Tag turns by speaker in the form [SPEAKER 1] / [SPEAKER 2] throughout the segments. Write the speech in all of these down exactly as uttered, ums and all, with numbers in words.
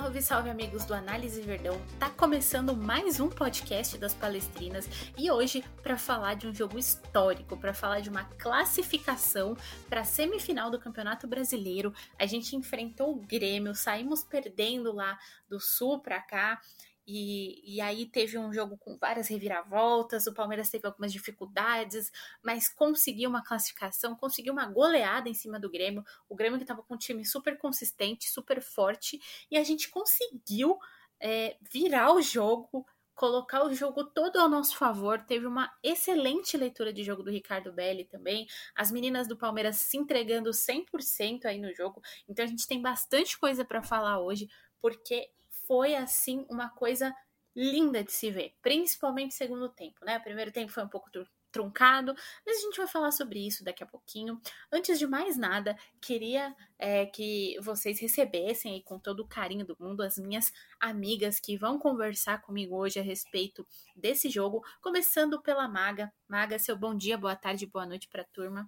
[SPEAKER 1] Salve, salve amigos do Análise Verdão, tá começando mais um podcast das Palestrinas e hoje para falar de um jogo histórico, para falar de uma classificação para a semifinal do Campeonato Brasileiro. A gente enfrentou o Grêmio, saímos perdendo lá do Sul para cá. E, e aí teve um jogo com várias reviravoltas, o Palmeiras teve algumas dificuldades, mas conseguiu uma classificação, conseguiu uma goleada em cima do Grêmio, o Grêmio que estava com um time super consistente, super forte, e a gente conseguiu é, virar o jogo, colocar o jogo todo ao nosso favor. Teve uma excelente leitura de jogo do Ricardo Belli também, as meninas do Palmeiras se entregando cem por cento aí no jogo, então a gente tem bastante coisa para falar hoje, porque foi, assim, uma coisa linda de se ver, principalmente segundo tempo, né? O primeiro tempo foi um pouco truncado, mas a gente vai falar sobre isso daqui a pouquinho. Antes de mais nada, queria é, que vocês recebessem aí com todo o carinho do mundo as minhas amigas que vão conversar comigo hoje a respeito desse jogo, começando pela Maga. Maga, seu bom dia, boa tarde, boa noite para a turma.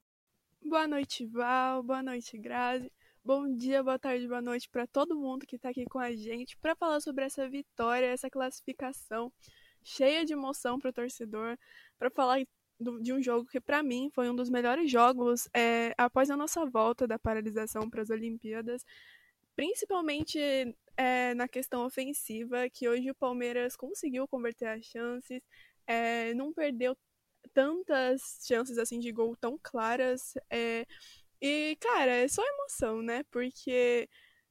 [SPEAKER 2] Boa noite, Val, boa noite, Grazi. Bom dia, boa tarde, boa noite para todo mundo que está aqui com a gente para falar sobre essa vitória, essa classificação cheia de emoção para o torcedor, para falar do, de um jogo que para mim foi um dos melhores jogos é, após a nossa volta da paralisação para as Olimpíadas, principalmente é, na questão ofensiva, que hoje o Palmeiras conseguiu converter as chances, é, não perdeu tantas chances assim de gol tão claras, é, e, cara, é só emoção, né? Porque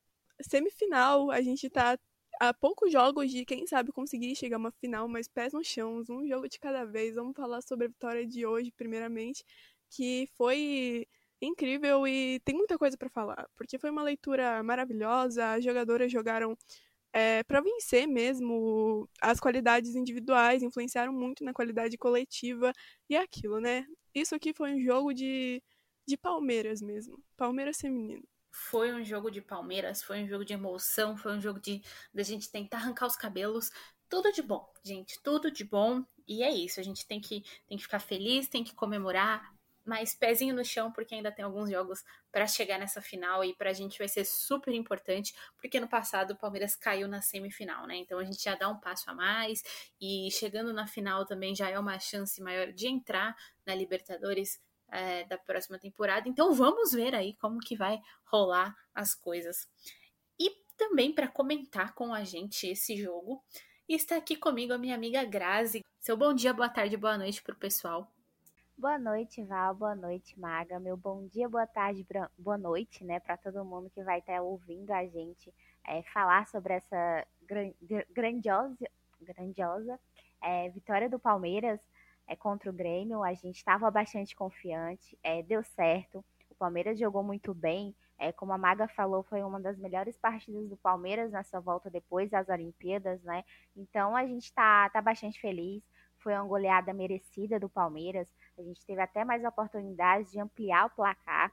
[SPEAKER 2] semifinal, a gente tá a poucos jogos de, quem sabe, conseguir chegar a uma final, mas pés no chão, um jogo de cada vez. Vamos falar sobre a vitória de hoje, primeiramente, que foi incrível e tem muita coisa pra falar, porque foi uma leitura maravilhosa, as jogadoras jogaram é, para vencer mesmo, as qualidades individuais influenciaram muito na qualidade coletiva e é aquilo, né? Isso aqui foi um jogo de de Palmeiras mesmo. Palmeiras feminino.
[SPEAKER 1] Foi um jogo de Palmeiras, foi um jogo de emoção, foi um jogo de da gente tentar arrancar os cabelos. Tudo de bom, gente, tudo de bom. E é isso, a gente tem que, tem que ficar feliz, tem que comemorar, mas pezinho no chão, porque ainda tem alguns jogos para chegar nessa final e pra gente vai ser super importante, porque no passado o Palmeiras caiu na semifinal, né? Então a gente já dá um passo a mais e chegando na final também já é uma chance maior de entrar na Libertadores. É, da próxima temporada, então vamos ver aí como que vai rolar as coisas. E também para comentar com a gente esse jogo, está aqui comigo a minha amiga Grazi. Seu bom dia, boa tarde, boa noite pro pessoal.
[SPEAKER 3] Boa noite, Val, boa noite, Maga. Meu bom dia, boa tarde, boa noite, né, para todo mundo que vai estar ouvindo a gente é, falar sobre essa gran grandiosa, grandiosa é, vitória do Palmeiras é, contra o Grêmio. A gente estava bastante confiante, é, deu certo, o Palmeiras jogou muito bem, é, como a Maga falou, foi uma das melhores partidas do Palmeiras nessa volta depois das Olimpíadas, né? Então a gente tá, tá bastante feliz, foi uma goleada merecida do Palmeiras, a gente teve até mais oportunidades de ampliar o placar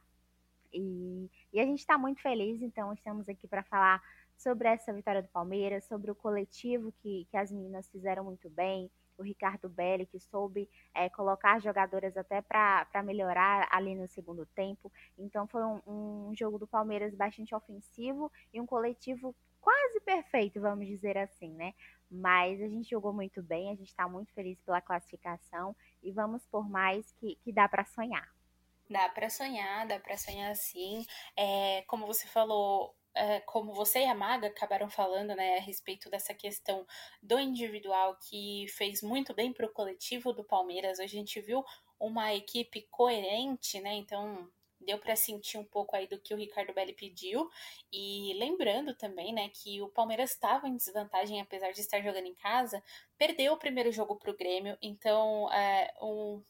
[SPEAKER 3] e, e a gente está muito feliz, então estamos aqui para falar sobre essa vitória do Palmeiras, sobre o coletivo que, que as meninas fizeram muito bem, o Ricardo Belli, que soube é, colocar as jogadoras até para melhorar ali no segundo tempo. Então foi um, um jogo do Palmeiras bastante ofensivo e um coletivo quase perfeito, vamos dizer assim, né? Mas a gente jogou muito bem, a gente está muito feliz pela classificação e vamos por mais que, que dá para sonhar.
[SPEAKER 1] Dá para sonhar, dá para sonhar sim. É, como você falou, é, como você e a Maga acabaram falando, né, a respeito dessa questão do individual que fez muito bem para o coletivo do Palmeiras. Hoje a gente viu uma equipe coerente, né? Então deu para sentir um pouco aí do que o Ricardo Belli pediu. E lembrando também, né, que o Palmeiras estava em desvantagem, apesar de estar jogando em casa, perdeu o primeiro jogo para o Grêmio. Então, é, um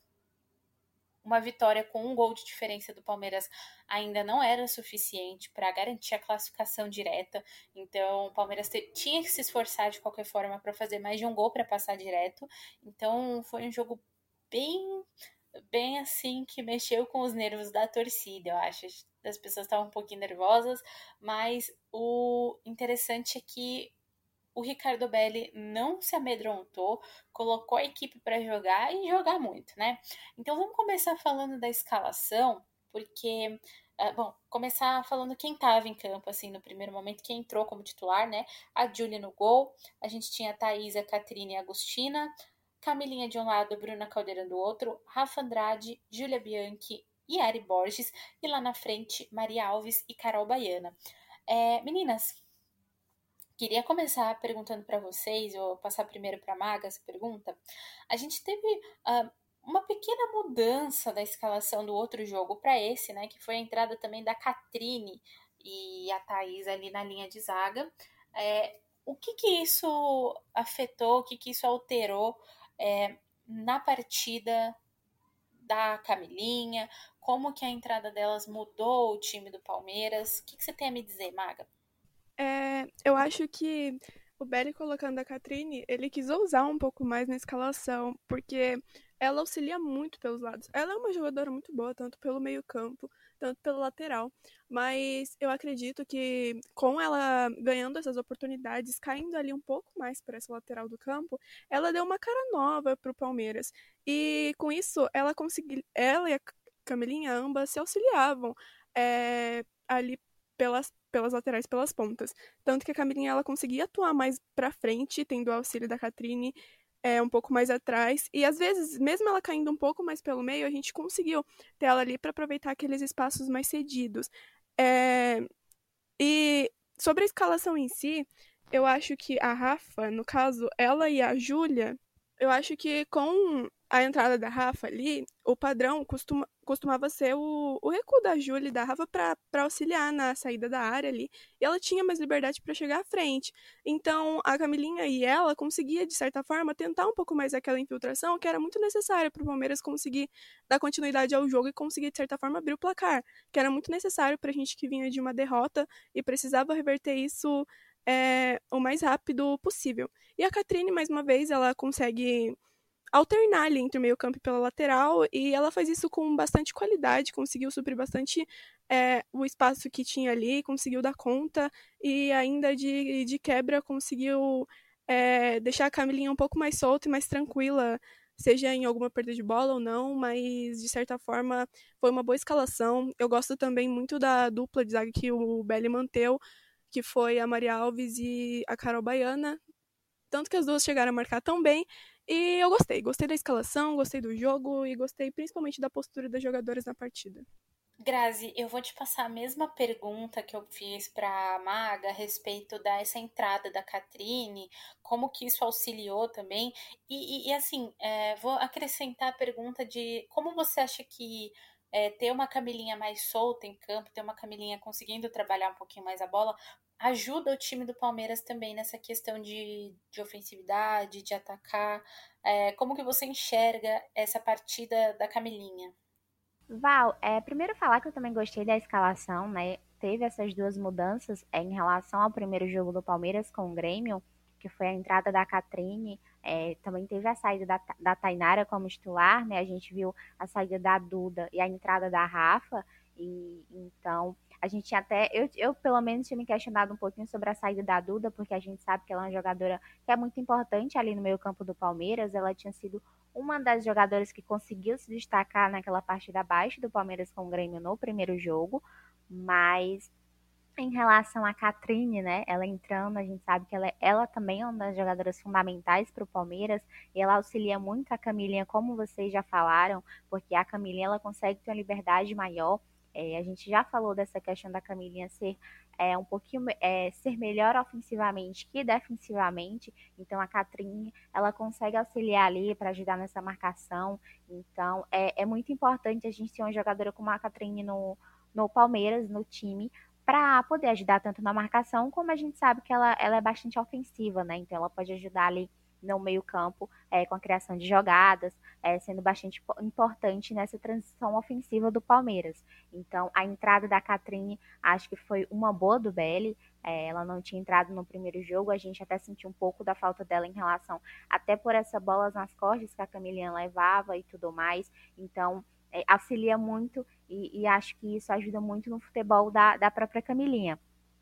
[SPEAKER 1] uma vitória com um gol de diferença do Palmeiras ainda não era suficiente para garantir a classificação direta. Então, o Palmeiras te, tinha que se esforçar de qualquer forma para fazer mais de um gol para passar direto. Então, foi um jogo bem, bem assim que mexeu com os nervos da torcida, eu acho. As pessoas estavam um pouquinho nervosas, mas o interessante é que o Ricardo Belli não se amedrontou, colocou a equipe para jogar e jogar muito, né? Então vamos começar falando da escalação, porque Uh, bom, começar falando quem estava em campo, assim, no primeiro momento, quem entrou como titular, né? A Julie no gol, a gente tinha a Thaís, a Catrine e a Agostina, Camilinha de um lado, Bruna Caldeirão do outro, Rafa Andrade, Júlia Bianchi e Ari Borges, e lá na frente, Maria Alves e Carol Baiana. É, meninas, queria começar perguntando para vocês, vou passar primeiro para a Maga essa pergunta. A gente teve uh, uma pequena mudança da escalação do outro jogo para esse, né? Que foi a entrada também da Catrine e a Thaís ali na linha de zaga. É, o que que isso afetou, o que que isso alterou é, na partida da Camilinha? Como que a entrada delas mudou o time do Palmeiras? O que que você tem a me dizer, Maga?
[SPEAKER 2] É, eu acho que o Belly colocando a Catrine, ele quis ousar um pouco mais na escalação, porque ela auxilia muito pelos lados. Ela é uma jogadora muito boa, tanto pelo meio-campo, tanto pelo lateral. Mas eu acredito que com ela ganhando essas oportunidades, caindo ali um pouco mais para essa lateral do campo, ela deu uma cara nova pro Palmeiras. E com isso, ela conseguiu, ela e a Camilinha ambas se auxiliavam é, ali pelas, pelas laterais, pelas pontas. Tanto que a Camilinha ela conseguia atuar mais pra frente, tendo o auxílio da Catrine é, um pouco mais atrás. E às vezes, mesmo ela caindo um pouco mais pelo meio, a gente conseguiu ter ela ali para aproveitar aqueles espaços mais cedidos. É, e sobre a escalação em si, eu acho que a Rafa, no caso, ela e a Júlia, eu acho que com a entrada da Rafa ali, o padrão costuma, costumava ser o, o recuo da Júlia e da Rafa para auxiliar na saída da área ali. E ela tinha mais liberdade para chegar à frente. Então, a Camilinha e ela conseguia, de certa forma, tentar um pouco mais aquela infiltração que era muito necessária para o Palmeiras conseguir dar continuidade ao jogo e conseguir, de certa forma, abrir o placar, que era muito necessário para a gente que vinha de uma derrota e precisava reverter isso é, o mais rápido possível. E a Catrine, mais uma vez, ela consegue alternar ali entre o meio campo e pela lateral, e ela faz isso com bastante qualidade, conseguiu suprir bastante é, o espaço que tinha ali, conseguiu dar conta, e ainda de, de quebra conseguiu é, deixar a Camilinha um pouco mais solta e mais tranquila, seja em alguma perda de bola ou não, mas de certa forma foi uma boa escalação. Eu gosto também muito da dupla de zaga que o Belly manteve, que foi a Maria Alves e a Carol Baiana, tanto que as duas chegaram a marcar tão bem, e eu gostei. Gostei da escalação, gostei do jogo e gostei principalmente da postura das jogadoras na partida.
[SPEAKER 1] Grazi, eu vou te passar a mesma pergunta que eu fiz para a Maga a respeito dessa entrada da Catrine, como que isso auxiliou também. E, e, e assim, é, vou acrescentar a pergunta de como você acha que é, ter uma Camilinha mais solta em campo, ter uma Camilinha conseguindo trabalhar um pouquinho mais a bola, ajuda o time do Palmeiras também nessa questão de, de ofensividade, de atacar. É, como que você enxerga essa partida da Camilinha?
[SPEAKER 3] Val, é, primeiro falar que eu também gostei da escalação, né? Teve essas duas mudanças é, em relação ao primeiro jogo do Palmeiras com o Grêmio, que foi a entrada da Catrine, é, também teve a saída da, da Tainara como titular, né? A gente viu a saída da Duda e a entrada da Rafa, e então a gente até, eu, eu pelo menos tinha me questionado um pouquinho sobre a saída da Duda, porque a gente sabe que ela é uma jogadora que é muito importante ali no meio campo do Palmeiras, ela tinha sido uma das jogadoras que conseguiu se destacar naquela partida abaixo do Palmeiras com o Grêmio no primeiro jogo, mas em relação a Catrine, né, ela entrando, a gente sabe que ela, ela também é uma das jogadoras fundamentais para o Palmeiras, e ela auxilia muito a Camilinha, como vocês já falaram, porque a Camilinha ela consegue ter uma liberdade maior. É, a gente já falou dessa questão da Camilinha ser é, um pouquinho é, ser melhor ofensivamente que defensivamente, então a Catrine ela consegue auxiliar ali para ajudar nessa marcação, então é, é muito importante a gente ter uma jogadora como a Catrine no, no Palmeiras, no time, para poder ajudar tanto na marcação, como a gente sabe que ela, ela é bastante ofensiva, né? Então ela pode ajudar ali no meio-campo é, com a criação de jogadas, é, sendo bastante importante nessa transição ofensiva do Palmeiras. Então a entrada da Catrine acho que foi uma boa do Belly. É, ela não tinha entrado no primeiro jogo, a gente até sentiu um pouco da falta dela em relação, até por essa bolas nas costas que a Camilinha levava e tudo mais. Então é, auxilia muito e, e acho que isso ajuda muito no futebol da, da própria Camilinha.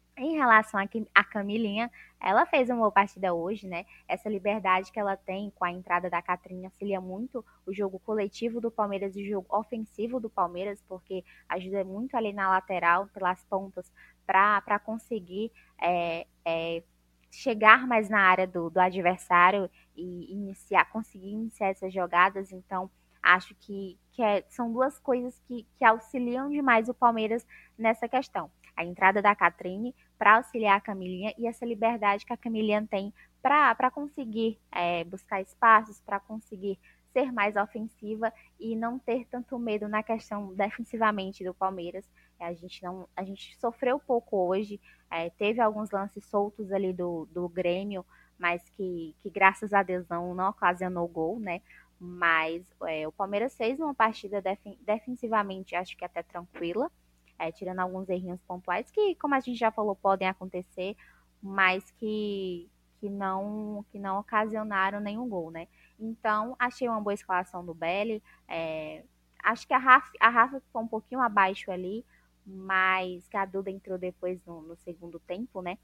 [SPEAKER 3] Em relação a Camilinha, ela fez uma boa partida hoje, né? Essa liberdade que ela tem com a entrada da Catrinha auxilia muito o jogo coletivo do Palmeiras e o jogo ofensivo do Palmeiras, porque ajuda muito ali na lateral, pelas pontas, para conseguir é, é, chegar mais na área do, do adversário e iniciar, conseguir iniciar essas jogadas. Então, acho que, que é, são duas coisas que, que auxiliam demais o Palmeiras nessa questão. A entrada da Catrine para auxiliar a Camilinha e essa liberdade que a Camilinha tem para conseguir é, buscar espaços, para conseguir ser mais ofensiva e não ter tanto medo na questão defensivamente do Palmeiras. A gente, não, a gente sofreu pouco hoje, é, teve alguns lances soltos ali do, do Grêmio, mas que, que graças a Deus não, não ocasionou gol, né? Mas é, o Palmeiras fez uma partida def- defensivamente, acho que até tranquila, é, tirando alguns errinhos pontuais que, como a gente já falou, podem acontecer, mas que, que, não, que não ocasionaram nenhum gol, né? Então, achei uma boa escalação do Belly. É, acho que a Rafa, a Rafa ficou um pouquinho abaixo ali, mas que a Duda entrou depois no, no segundo tempo, né?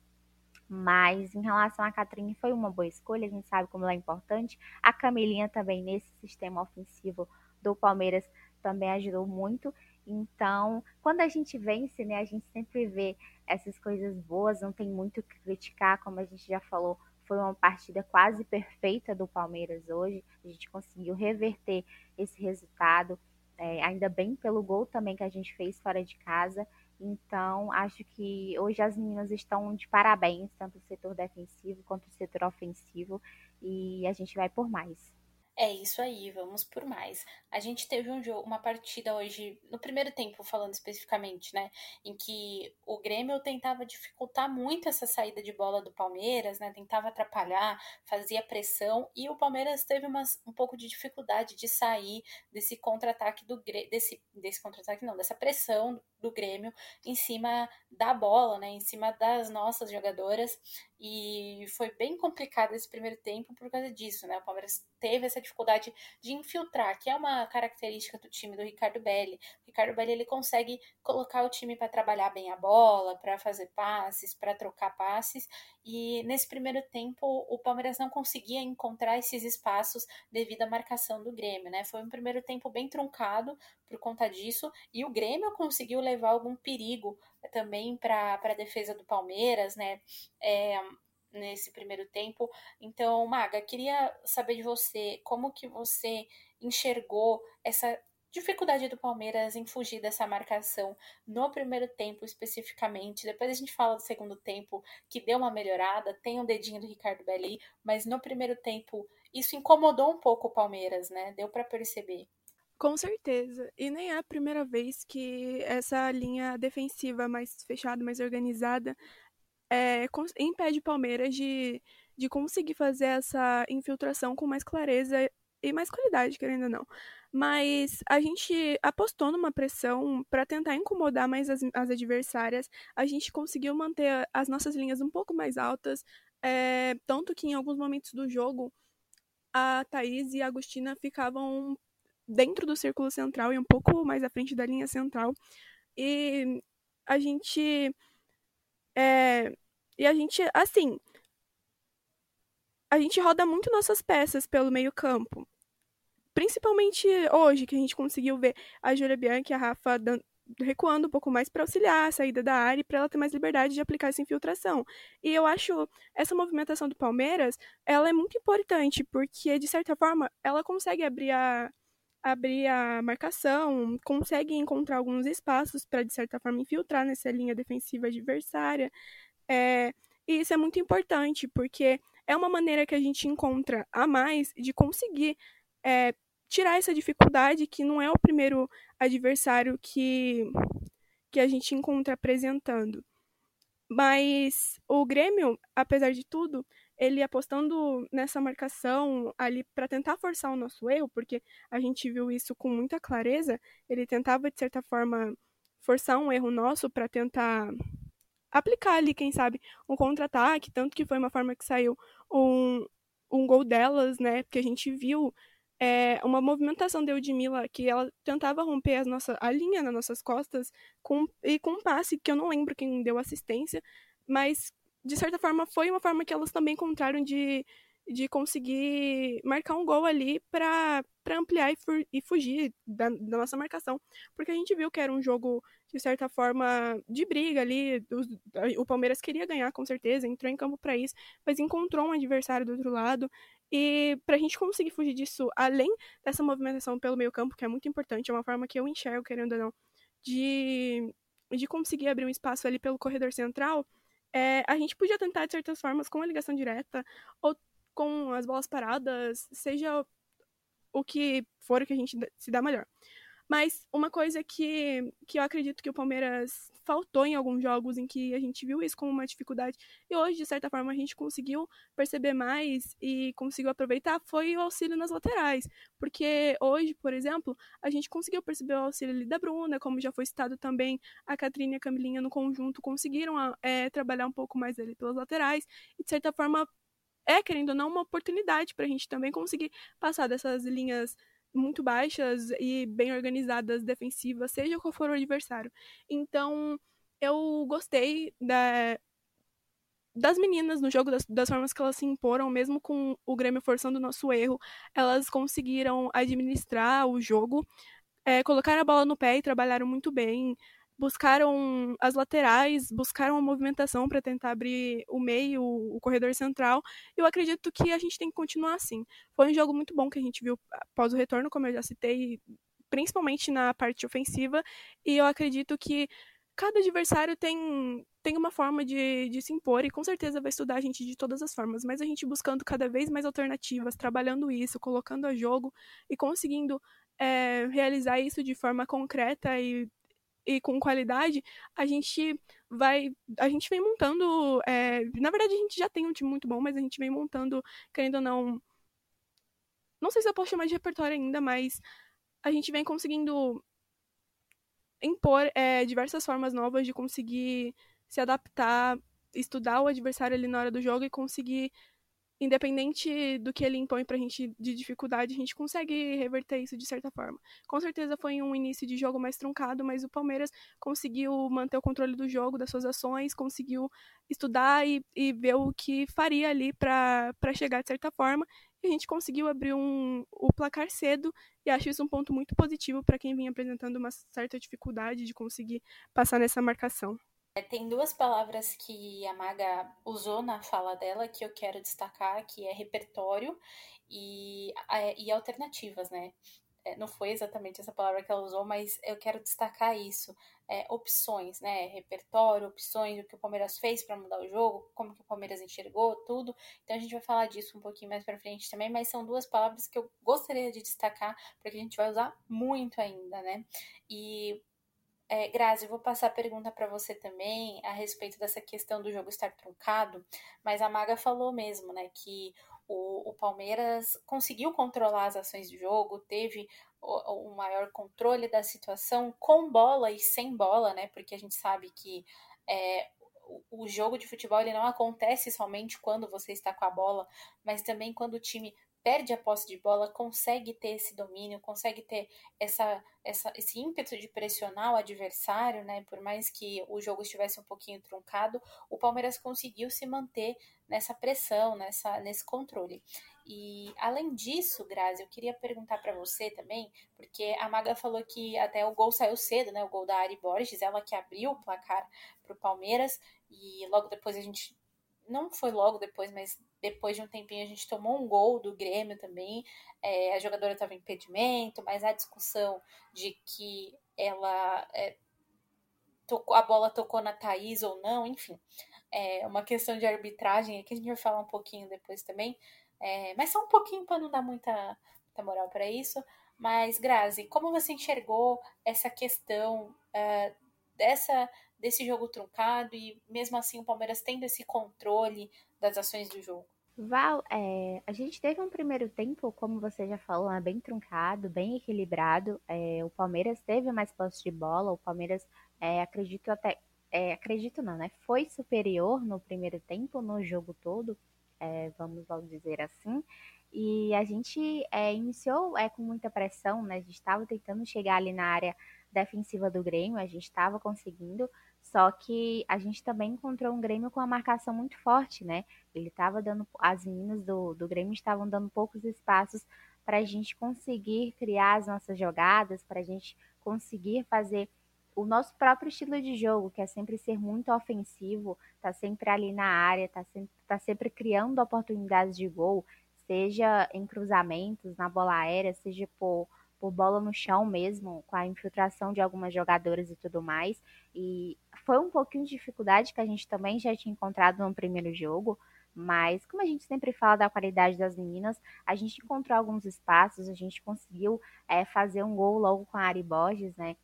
[SPEAKER 3] Mas em relação a Catrine foi uma boa escolha, a gente sabe como ela é importante. A Camilinha também nesse sistema ofensivo do Palmeiras também ajudou muito. Então, quando a gente vence, né, a gente sempre vê essas coisas boas, não tem muito o que criticar, como a gente já falou, foi uma partida quase perfeita do Palmeiras hoje. A gente conseguiu reverter esse resultado, é, ainda bem pelo gol também que a gente fez fora de casa. Então, acho que hoje as meninas estão de parabéns, tanto o setor defensivo quanto o setor ofensivo, e a gente vai por mais.
[SPEAKER 1] É isso aí, vamos por mais. A gente teve um jogo, uma partida hoje, no primeiro tempo, falando especificamente, né? Em que o Grêmio tentava dificultar muito essa saída de bola do Palmeiras, né? Tentava atrapalhar, fazia pressão, e o Palmeiras teve umas, um pouco de dificuldade de sair desse contra-ataque do Grêmio, desse, desse contra-ataque não, dessa pressão do Grêmio em cima da bola, né? Em cima das nossas jogadoras. E foi bem complicado esse primeiro tempo por causa disso, né? O Palmeiras teve essa dificuldade de infiltrar, que é uma característica do time do Ricardo Belli. O Ricardo Belli ele consegue colocar o time para trabalhar bem a bola, para fazer passes, para trocar passes. E nesse primeiro tempo o Palmeiras não conseguia encontrar esses espaços devido à marcação do Grêmio, né? Foi um primeiro tempo bem truncado por conta disso. E o Grêmio conseguiu levar algum perigo também para a defesa do Palmeiras, né? É, nesse primeiro tempo. Então, Maga, queria saber de você como que você enxergou essa dificuldade do Palmeiras em fugir dessa marcação no primeiro tempo especificamente. Depois a gente fala do segundo tempo, que deu uma melhorada, tem um dedinho do Ricardo Belli, mas no primeiro tempo isso incomodou um pouco o Palmeiras, né? Deu para perceber.
[SPEAKER 2] Com certeza. E nem é a primeira vez que essa linha defensiva mais fechada, mais organizada, é, impede o Palmeiras de, de conseguir fazer essa infiltração com mais clareza e mais qualidade, querendo ou não. Mas a gente apostou numa pressão para tentar incomodar mais as, as adversárias. A gente conseguiu manter as nossas linhas um pouco mais altas, é, tanto que em alguns momentos do jogo a Thaís e a Agostina ficavam dentro do círculo central e um pouco mais à frente da linha central. E a gente é, e a gente, assim, a gente roda muito nossas peças pelo meio campo. Principalmente hoje, que a gente conseguiu ver a Júlia Bianchi e a Rafa dan- recuando um pouco mais para auxiliar a saída da área e para ela ter mais liberdade de aplicar essa infiltração. E eu acho essa movimentação do Palmeiras, ela é muito importante, porque, de certa forma, ela consegue abrir a, abrir a marcação, consegue encontrar alguns espaços para, de certa forma, infiltrar nessa linha defensiva adversária. É, e isso é muito importante, porque é uma maneira que a gente encontra a mais de conseguir é, tirar essa dificuldade que não é o primeiro adversário que, que a gente encontra apresentando. Mas o Grêmio, apesar de tudo, ele apostando nessa marcação ali para tentar forçar o nosso erro, porque a gente viu isso com muita clareza, ele tentava, de certa forma, forçar um erro nosso para tentar aplicar ali, quem sabe, um contra-ataque, tanto que foi uma forma que saiu um, um gol delas, né? Porque a gente viu é, uma movimentação da Eudmila que ela tentava romper as nossa, a linha nas nossas costas com, e com um passe que eu não lembro quem deu assistência, mas, de certa forma, foi uma forma que elas também encontraram de, de conseguir marcar um gol ali para ampliar e, fu- e fugir da, da nossa marcação. Porque a gente viu que era um jogo, de certa forma, de briga ali. Os- o Palmeiras queria ganhar, com certeza, entrou em campo para isso, mas encontrou um adversário do outro lado. E para a gente conseguir fugir disso, além dessa movimentação pelo meio campo, que é muito importante, é uma forma que eu enxergo, querendo ou não, de, de conseguir abrir um espaço ali pelo corredor central, é, a gente podia tentar, de certas formas, com a ligação direta ou com as bolas paradas, seja o que for que a gente se dá melhor. Mas uma coisa que, que eu acredito que o Palmeiras faltou em alguns jogos em que a gente viu isso como uma dificuldade, e hoje, de certa forma, a gente conseguiu perceber mais e conseguiu aproveitar, foi o auxílio nas laterais. Porque hoje, por exemplo, a gente conseguiu perceber o auxílio ali da Bruna, como já foi citado também, a Catrine e a Camilinha no conjunto conseguiram é, trabalhar um pouco mais ali pelas laterais, e de certa forma é, querendo ou não, uma oportunidade para a gente também conseguir passar dessas linhas muito baixas e bem organizadas defensivas, seja qual for o adversário. Então, eu gostei da, das meninas no jogo, das, das formas que elas se imporam, mesmo com o Grêmio forçando o nosso erro, elas conseguiram administrar o jogo, é, colocaram a bola no pé e trabalharam muito bem. Buscaram as laterais, buscaram a movimentação para tentar abrir o meio, o corredor central. Eu acredito que a gente tem que continuar assim. Foi um jogo muito bom que a gente viu após o retorno, como eu já citei, principalmente na parte ofensiva. E eu acredito que cada adversário tem, tem uma forma de, de se impor e com certeza vai estudar a gente de todas as formas. Mas a gente buscando cada vez mais alternativas, trabalhando isso, colocando a jogo e conseguindo é, realizar isso de forma concreta e, e com qualidade, a gente vai. A gente vem montando. É, na verdade, a gente já tem um time muito bom, mas a gente vem montando, querendo ou não. Não sei se eu posso chamar de repertório ainda, mas a gente vem conseguindo impor é, diversas formas novas de conseguir se adaptar, estudar o adversário ali na hora do jogo e conseguir, independente do que ele impõe pra gente de dificuldade, a gente consegue reverter isso de certa forma. Com certeza foi um início de jogo mais truncado, mas o Palmeiras conseguiu manter o controle do jogo, das suas ações, conseguiu estudar e, e ver o que faria ali para chegar de certa forma. E a gente conseguiu abrir um, o placar cedo e acho isso um ponto muito positivo para quem vinha apresentando uma certa dificuldade de conseguir passar nessa marcação.
[SPEAKER 1] Tem duas palavras que a Maga usou na fala dela que eu quero destacar, que é repertório e, e alternativas, né? Não foi exatamente essa palavra que ela usou, mas eu quero destacar isso. É, opções, né? Repertório, opções, o que o Palmeiras fez para mudar o jogo, como que o Palmeiras enxergou, tudo. Então a gente vai falar disso um pouquinho mais para frente também, mas são duas palavras que eu gostaria de destacar, porque a gente vai usar muito ainda, né? E É, Grazi, eu vou passar a pergunta para você também a respeito dessa questão do jogo estar truncado, mas a Maga falou mesmo, né, que o, o Palmeiras conseguiu controlar as ações do jogo, teve o, o maior controle da situação com bola e sem bola, né, porque a gente sabe que é, o, o jogo de futebol ele não acontece somente quando você está com a bola, mas também quando o time perde a posse de bola, consegue ter esse domínio, consegue ter essa, essa, esse ímpeto de pressionar o adversário, né? Por mais que o jogo estivesse um pouquinho truncado, o Palmeiras conseguiu se manter nessa pressão, nessa, nesse controle. E além disso, Grazi, eu queria perguntar para você também, porque a Maga falou que até o gol saiu cedo, né? O gol da Ari Borges, ela que abriu o placar para o Palmeiras, e logo depois a gente. Não foi logo depois, mas depois de um tempinho a gente tomou um gol do Grêmio também. É, a jogadora estava em impedimento, mas a discussão de que ela é, tocou, a bola tocou na Thaís ou não, enfim. É uma questão de arbitragem que a gente vai falar um pouquinho depois também. É, mas só um pouquinho para não dar muita, muita moral para isso. Mas, Grazi, como você enxergou essa questão uh, dessa, desse jogo truncado e mesmo assim o Palmeiras tendo esse controle das ações do jogo?
[SPEAKER 3] Val, é, a gente teve um primeiro tempo, como você já falou, né, bem truncado, bem equilibrado. É, o Palmeiras teve mais posse de bola, o Palmeiras, é, acredito até, é, acredito não, né? Foi superior no primeiro tempo, no jogo todo, é, vamos logo dizer assim. E a gente é, iniciou é, com muita pressão, né? A gente estava tentando chegar ali na área defensiva do Grêmio, a gente estava conseguindo, Só que a gente também encontrou um Grêmio com uma marcação muito forte, né? Ele estava dando, as meninas do, do Grêmio estavam dando poucos espaços para a gente conseguir criar as nossas jogadas, para a gente conseguir fazer o nosso próprio estilo de jogo, que é sempre ser muito ofensivo, tá sempre ali na área, tá sempre, tá sempre criando oportunidades de gol, seja em cruzamentos, na bola aérea, seja por, por bola no chão mesmo, com a infiltração de algumas jogadoras e tudo mais. E foi um pouquinho de dificuldade que a gente também já tinha encontrado no primeiro jogo, mas como a gente sempre fala da qualidade das meninas, a gente encontrou alguns espaços, a gente conseguiu é, fazer um gol logo com a Ari Borges, né?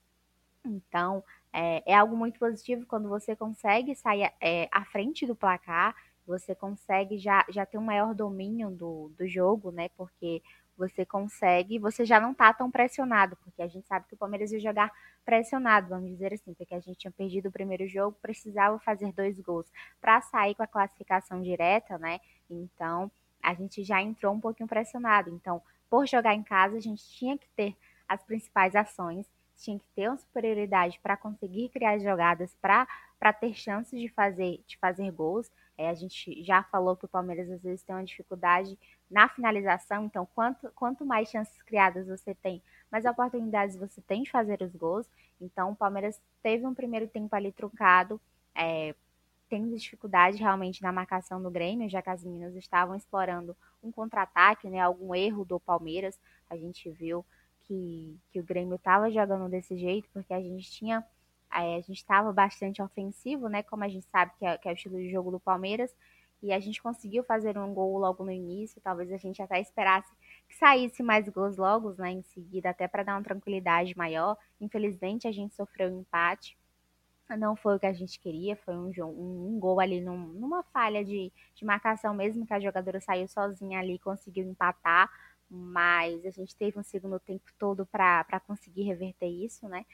[SPEAKER 3] Então, é, é algo muito positivo quando você consegue sair é, à frente do placar, você consegue já, já ter um maior domínio do, do jogo, né? Porque você consegue, você já não tá tão pressionado, porque a gente sabe que o Palmeiras ia jogar pressionado, vamos dizer assim, porque a gente tinha perdido o primeiro jogo, precisava fazer dois gols para sair com a classificação direta, né? Então, a gente já entrou um pouquinho pressionado. Então, por jogar em casa, a gente tinha que ter as principais ações, tinha que ter uma superioridade para conseguir criar jogadas, para ter chances de fazer, de fazer gols. É, a gente já falou que o Palmeiras às vezes tem uma dificuldade na finalização, então quanto, quanto mais chances criadas você tem, mais oportunidades você tem de fazer os gols. Então o Palmeiras teve um primeiro tempo ali truncado, é, tendo dificuldade realmente na marcação do Grêmio, já que as meninas estavam explorando um contra-ataque, né, algum erro do Palmeiras. A gente viu que, que o Grêmio estava jogando desse jeito, porque a gente tinha, é, a gente estava bastante ofensivo, né, como a gente sabe que é, que é o estilo de jogo do Palmeiras, e a gente conseguiu fazer um gol logo no início, talvez a gente até esperasse que saísse mais gols logo, né, em seguida, até para dar uma tranquilidade maior. Infelizmente a gente sofreu um empate, não foi o que a gente queria, foi um, um, um gol ali num, numa falha de, de marcação mesmo, que a jogadora saiu sozinha ali e conseguiu empatar, mas a gente teve um segundo tempo todo para conseguir reverter isso, né?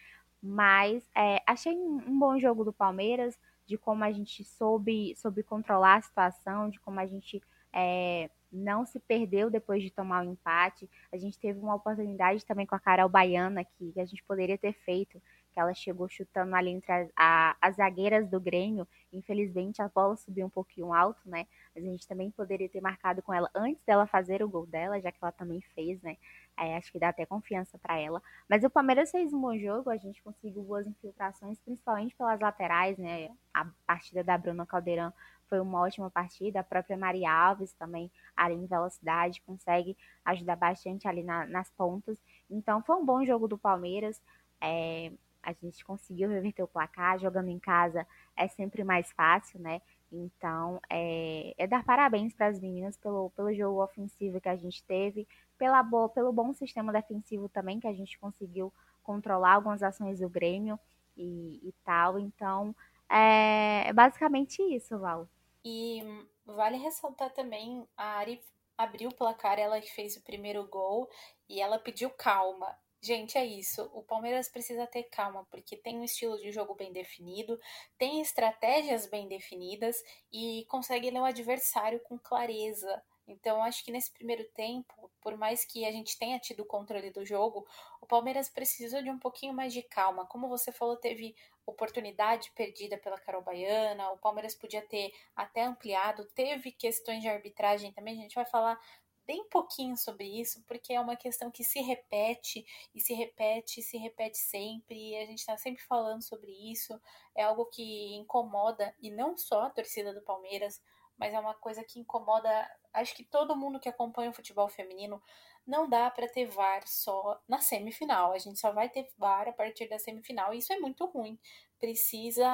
[SPEAKER 3] Mas é, achei um, um bom jogo do Palmeiras, de como a gente soube, soube controlar a situação, de como a gente é, não se perdeu depois de tomar o empate. A gente teve uma oportunidade também com a Carol Baiana, que, que a gente poderia ter feito, que ela chegou chutando ali entre as, a, as zagueiras do Grêmio. Infelizmente a bola subiu um pouquinho alto, né? Mas a gente também poderia ter marcado com ela antes dela fazer o gol dela, já que ela também fez, né? É, acho que dá até confiança para ela. Mas o Palmeiras fez um bom jogo, a gente conseguiu boas infiltrações, principalmente pelas laterais, né? A partida da Bruna Caldeirão foi uma ótima partida, a própria Maria Alves também, ali em velocidade, consegue ajudar bastante ali na, nas pontas. Então foi um bom jogo do Palmeiras. É, a gente conseguiu reverter o placar, jogando em casa é sempre mais fácil, né? Então, é, é dar parabéns para as meninas pelo, pelo jogo ofensivo que a gente teve, pela boa, pelo bom sistema defensivo também, que a gente conseguiu controlar algumas ações do Grêmio e, e tal. Então, é, é basicamente isso, Val.
[SPEAKER 1] E vale ressaltar também, a Ari abriu o placar, ela que fez o primeiro gol e ela pediu calma. Gente, é isso. O Palmeiras precisa ter calma, porque tem um estilo de jogo bem definido, tem estratégias bem definidas e consegue ler o adversário com clareza. Então, acho que nesse primeiro tempo, por mais que a gente tenha tido o controle do jogo, o Palmeiras precisou de um pouquinho mais de calma. Como você falou, teve oportunidade perdida pela Carol Baiana, o Palmeiras podia ter até ampliado, teve questões de arbitragem também, a gente vai falar bem pouquinho sobre isso, porque é uma questão que se repete, e se repete, e se repete sempre, e a gente está sempre falando sobre isso, é algo que incomoda, e não só a torcida do Palmeiras, mas é uma coisa que incomoda, acho que todo mundo que acompanha o futebol feminino. Não dá para ter V A R só na semifinal, a gente só vai ter V A R a partir da semifinal, e isso é muito ruim. Precisa,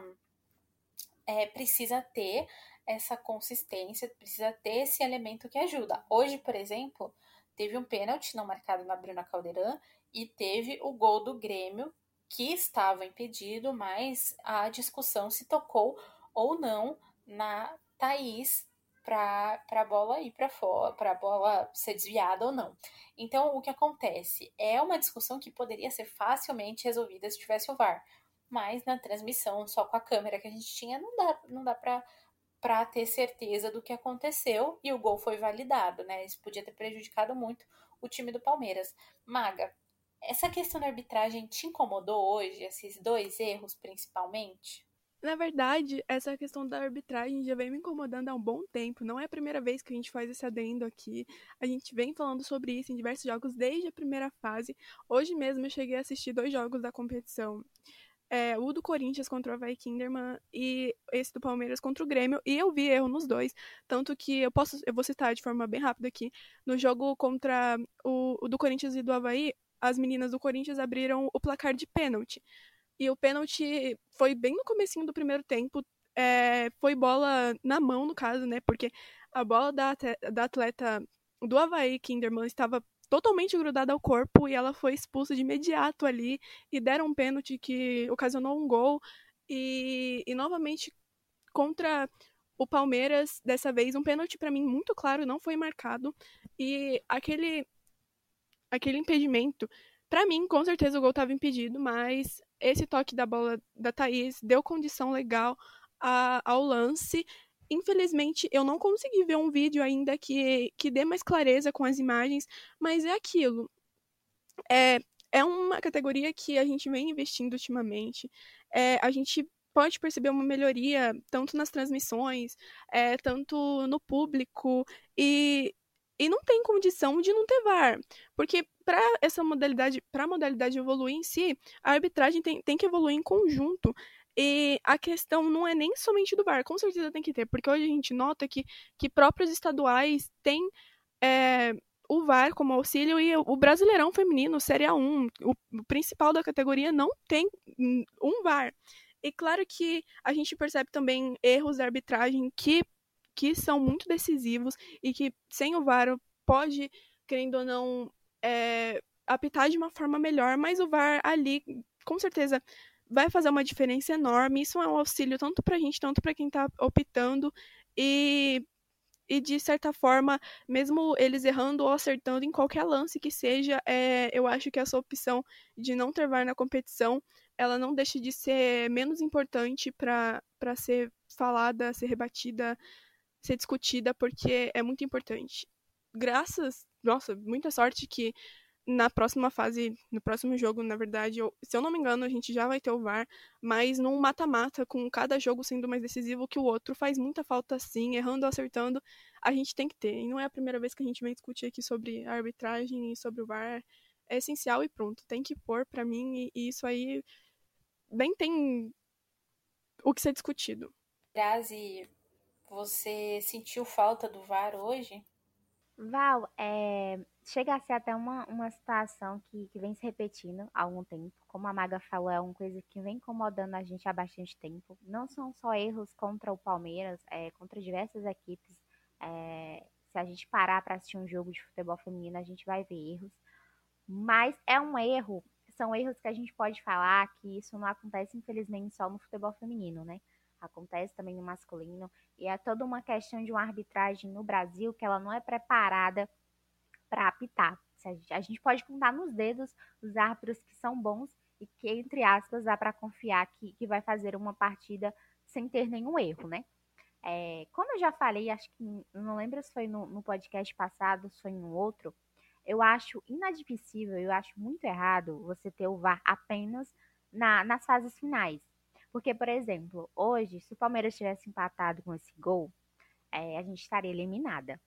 [SPEAKER 1] é, precisa ter essa consistência, precisa ter esse elemento que ajuda. Hoje, por exemplo, teve um pênalti não marcado na Bruna Caldeirão e teve o gol do Grêmio, que estava impedido, mas a discussão se tocou ou não na Thaís para a bola ir para fora, para a bola ser desviada ou não. Então, o que acontece? É uma discussão que poderia ser facilmente resolvida se tivesse o V A R, mas na transmissão, só com a câmera que a gente tinha, não dá, não dá para para ter certeza do que aconteceu, e o gol foi validado, né? Isso podia ter prejudicado muito o time do Palmeiras. Maga, Essa questão da arbitragem te incomodou hoje, esses dois erros principalmente?
[SPEAKER 2] Na verdade, essa questão da arbitragem já vem me incomodando há um bom tempo. Não é a primeira vez que a gente faz esse adendo aqui. A gente vem falando sobre isso em diversos jogos desde a primeira fase. Hoje mesmo eu cheguei a assistir dois jogos da competição. É, o do Corinthians contra o Avaí Kinderman e esse do Palmeiras contra o Grêmio, e eu vi erro nos dois, tanto que eu posso, eu vou citar de forma bem rápida aqui, no jogo contra o, o do Corinthians e do Avaí, as meninas do Corinthians abriram o placar de pênalti, e o pênalti foi bem no comecinho do primeiro tempo, é, foi bola na mão, no caso, né, porque a bola da, da atleta do Avaí Kinderman estava totalmente grudada ao corpo e ela foi expulsa de imediato ali e deram um pênalti que ocasionou um gol e, e novamente contra o Palmeiras, dessa vez um pênalti para mim muito claro, não foi marcado e aquele aquele impedimento, para mim com certeza o gol estava impedido, mas esse toque da bola da Thaís deu condição legal a, ao lance. Infelizmente, eu não consegui ver um vídeo ainda que, que dê mais clareza com as imagens, mas é aquilo. É, é uma categoria que a gente vem investindo ultimamente. É, a gente pode perceber uma melhoria tanto nas transmissões, é, tanto no público, e, e não tem condição de não ter V A R. Porque para essa modalidade, para a modalidade evoluir em si, a arbitragem tem, tem que evoluir em conjunto. E a questão não é nem somente do V A R, com certeza tem que ter, porque hoje a gente nota que, que próprios estaduais têm é, o V A R como auxílio e o Brasileirão Feminino, Série A um, o, o principal da categoria, não tem um V A R. E claro que a gente percebe também erros da arbitragem que, que são muito decisivos e que sem o V A R pode, querendo ou não, é, apitar de uma forma melhor, mas o V A R ali, com certeza, vai fazer uma diferença enorme. Isso é um auxílio tanto pra gente, tanto pra quem tá optando. E, e de certa forma, mesmo eles errando ou acertando em qualquer lance que seja, é, eu acho que essa opção de não ter V A R na competição, ela não deixa de ser menos importante para ser falada, ser rebatida, ser discutida, porque é muito importante. Graças, nossa, muita sorte que na próxima fase, no próximo jogo, na verdade, eu, se eu não me engano, a gente já vai ter o V A R, mas num mata-mata, com cada jogo sendo mais decisivo que o outro, faz muita falta sim, errando ou acertando, a gente tem que ter. E não é a primeira vez que a gente vem discutir aqui sobre a arbitragem e sobre o V A R. É essencial e pronto, tem que pôr pra mim, e, e isso aí bem tem o que ser discutido.
[SPEAKER 1] Grazi, você sentiu falta do V A R hoje?
[SPEAKER 3] Val, é, chega a ser até uma, uma situação que, que vem se repetindo há algum tempo. Como a Maga falou, é uma coisa que vem incomodando a gente há bastante tempo. Não são só erros contra o Palmeiras, é, contra diversas equipes. É, se a gente parar para assistir um jogo de futebol feminino, a gente vai ver erros. Mas é um erro, são erros que a gente pode falar que isso não acontece, infelizmente, só no futebol feminino, né? Acontece também no masculino. E é toda uma questão de uma arbitragem no Brasil que ela não é preparada para apitar. A gente, a gente pode contar nos dedos os árbitros que são bons e que, entre aspas, dá para confiar que, que vai fazer uma partida sem ter nenhum erro, né? É, como eu já falei, acho que não lembro se foi no, no podcast passado, se foi em um outro, eu acho inadmissível, eu acho muito errado você ter o V A R apenas na, nas fases finais. Porque, por exemplo, hoje, se o Palmeiras tivesse empatado com esse gol, é, a gente estaria eliminada.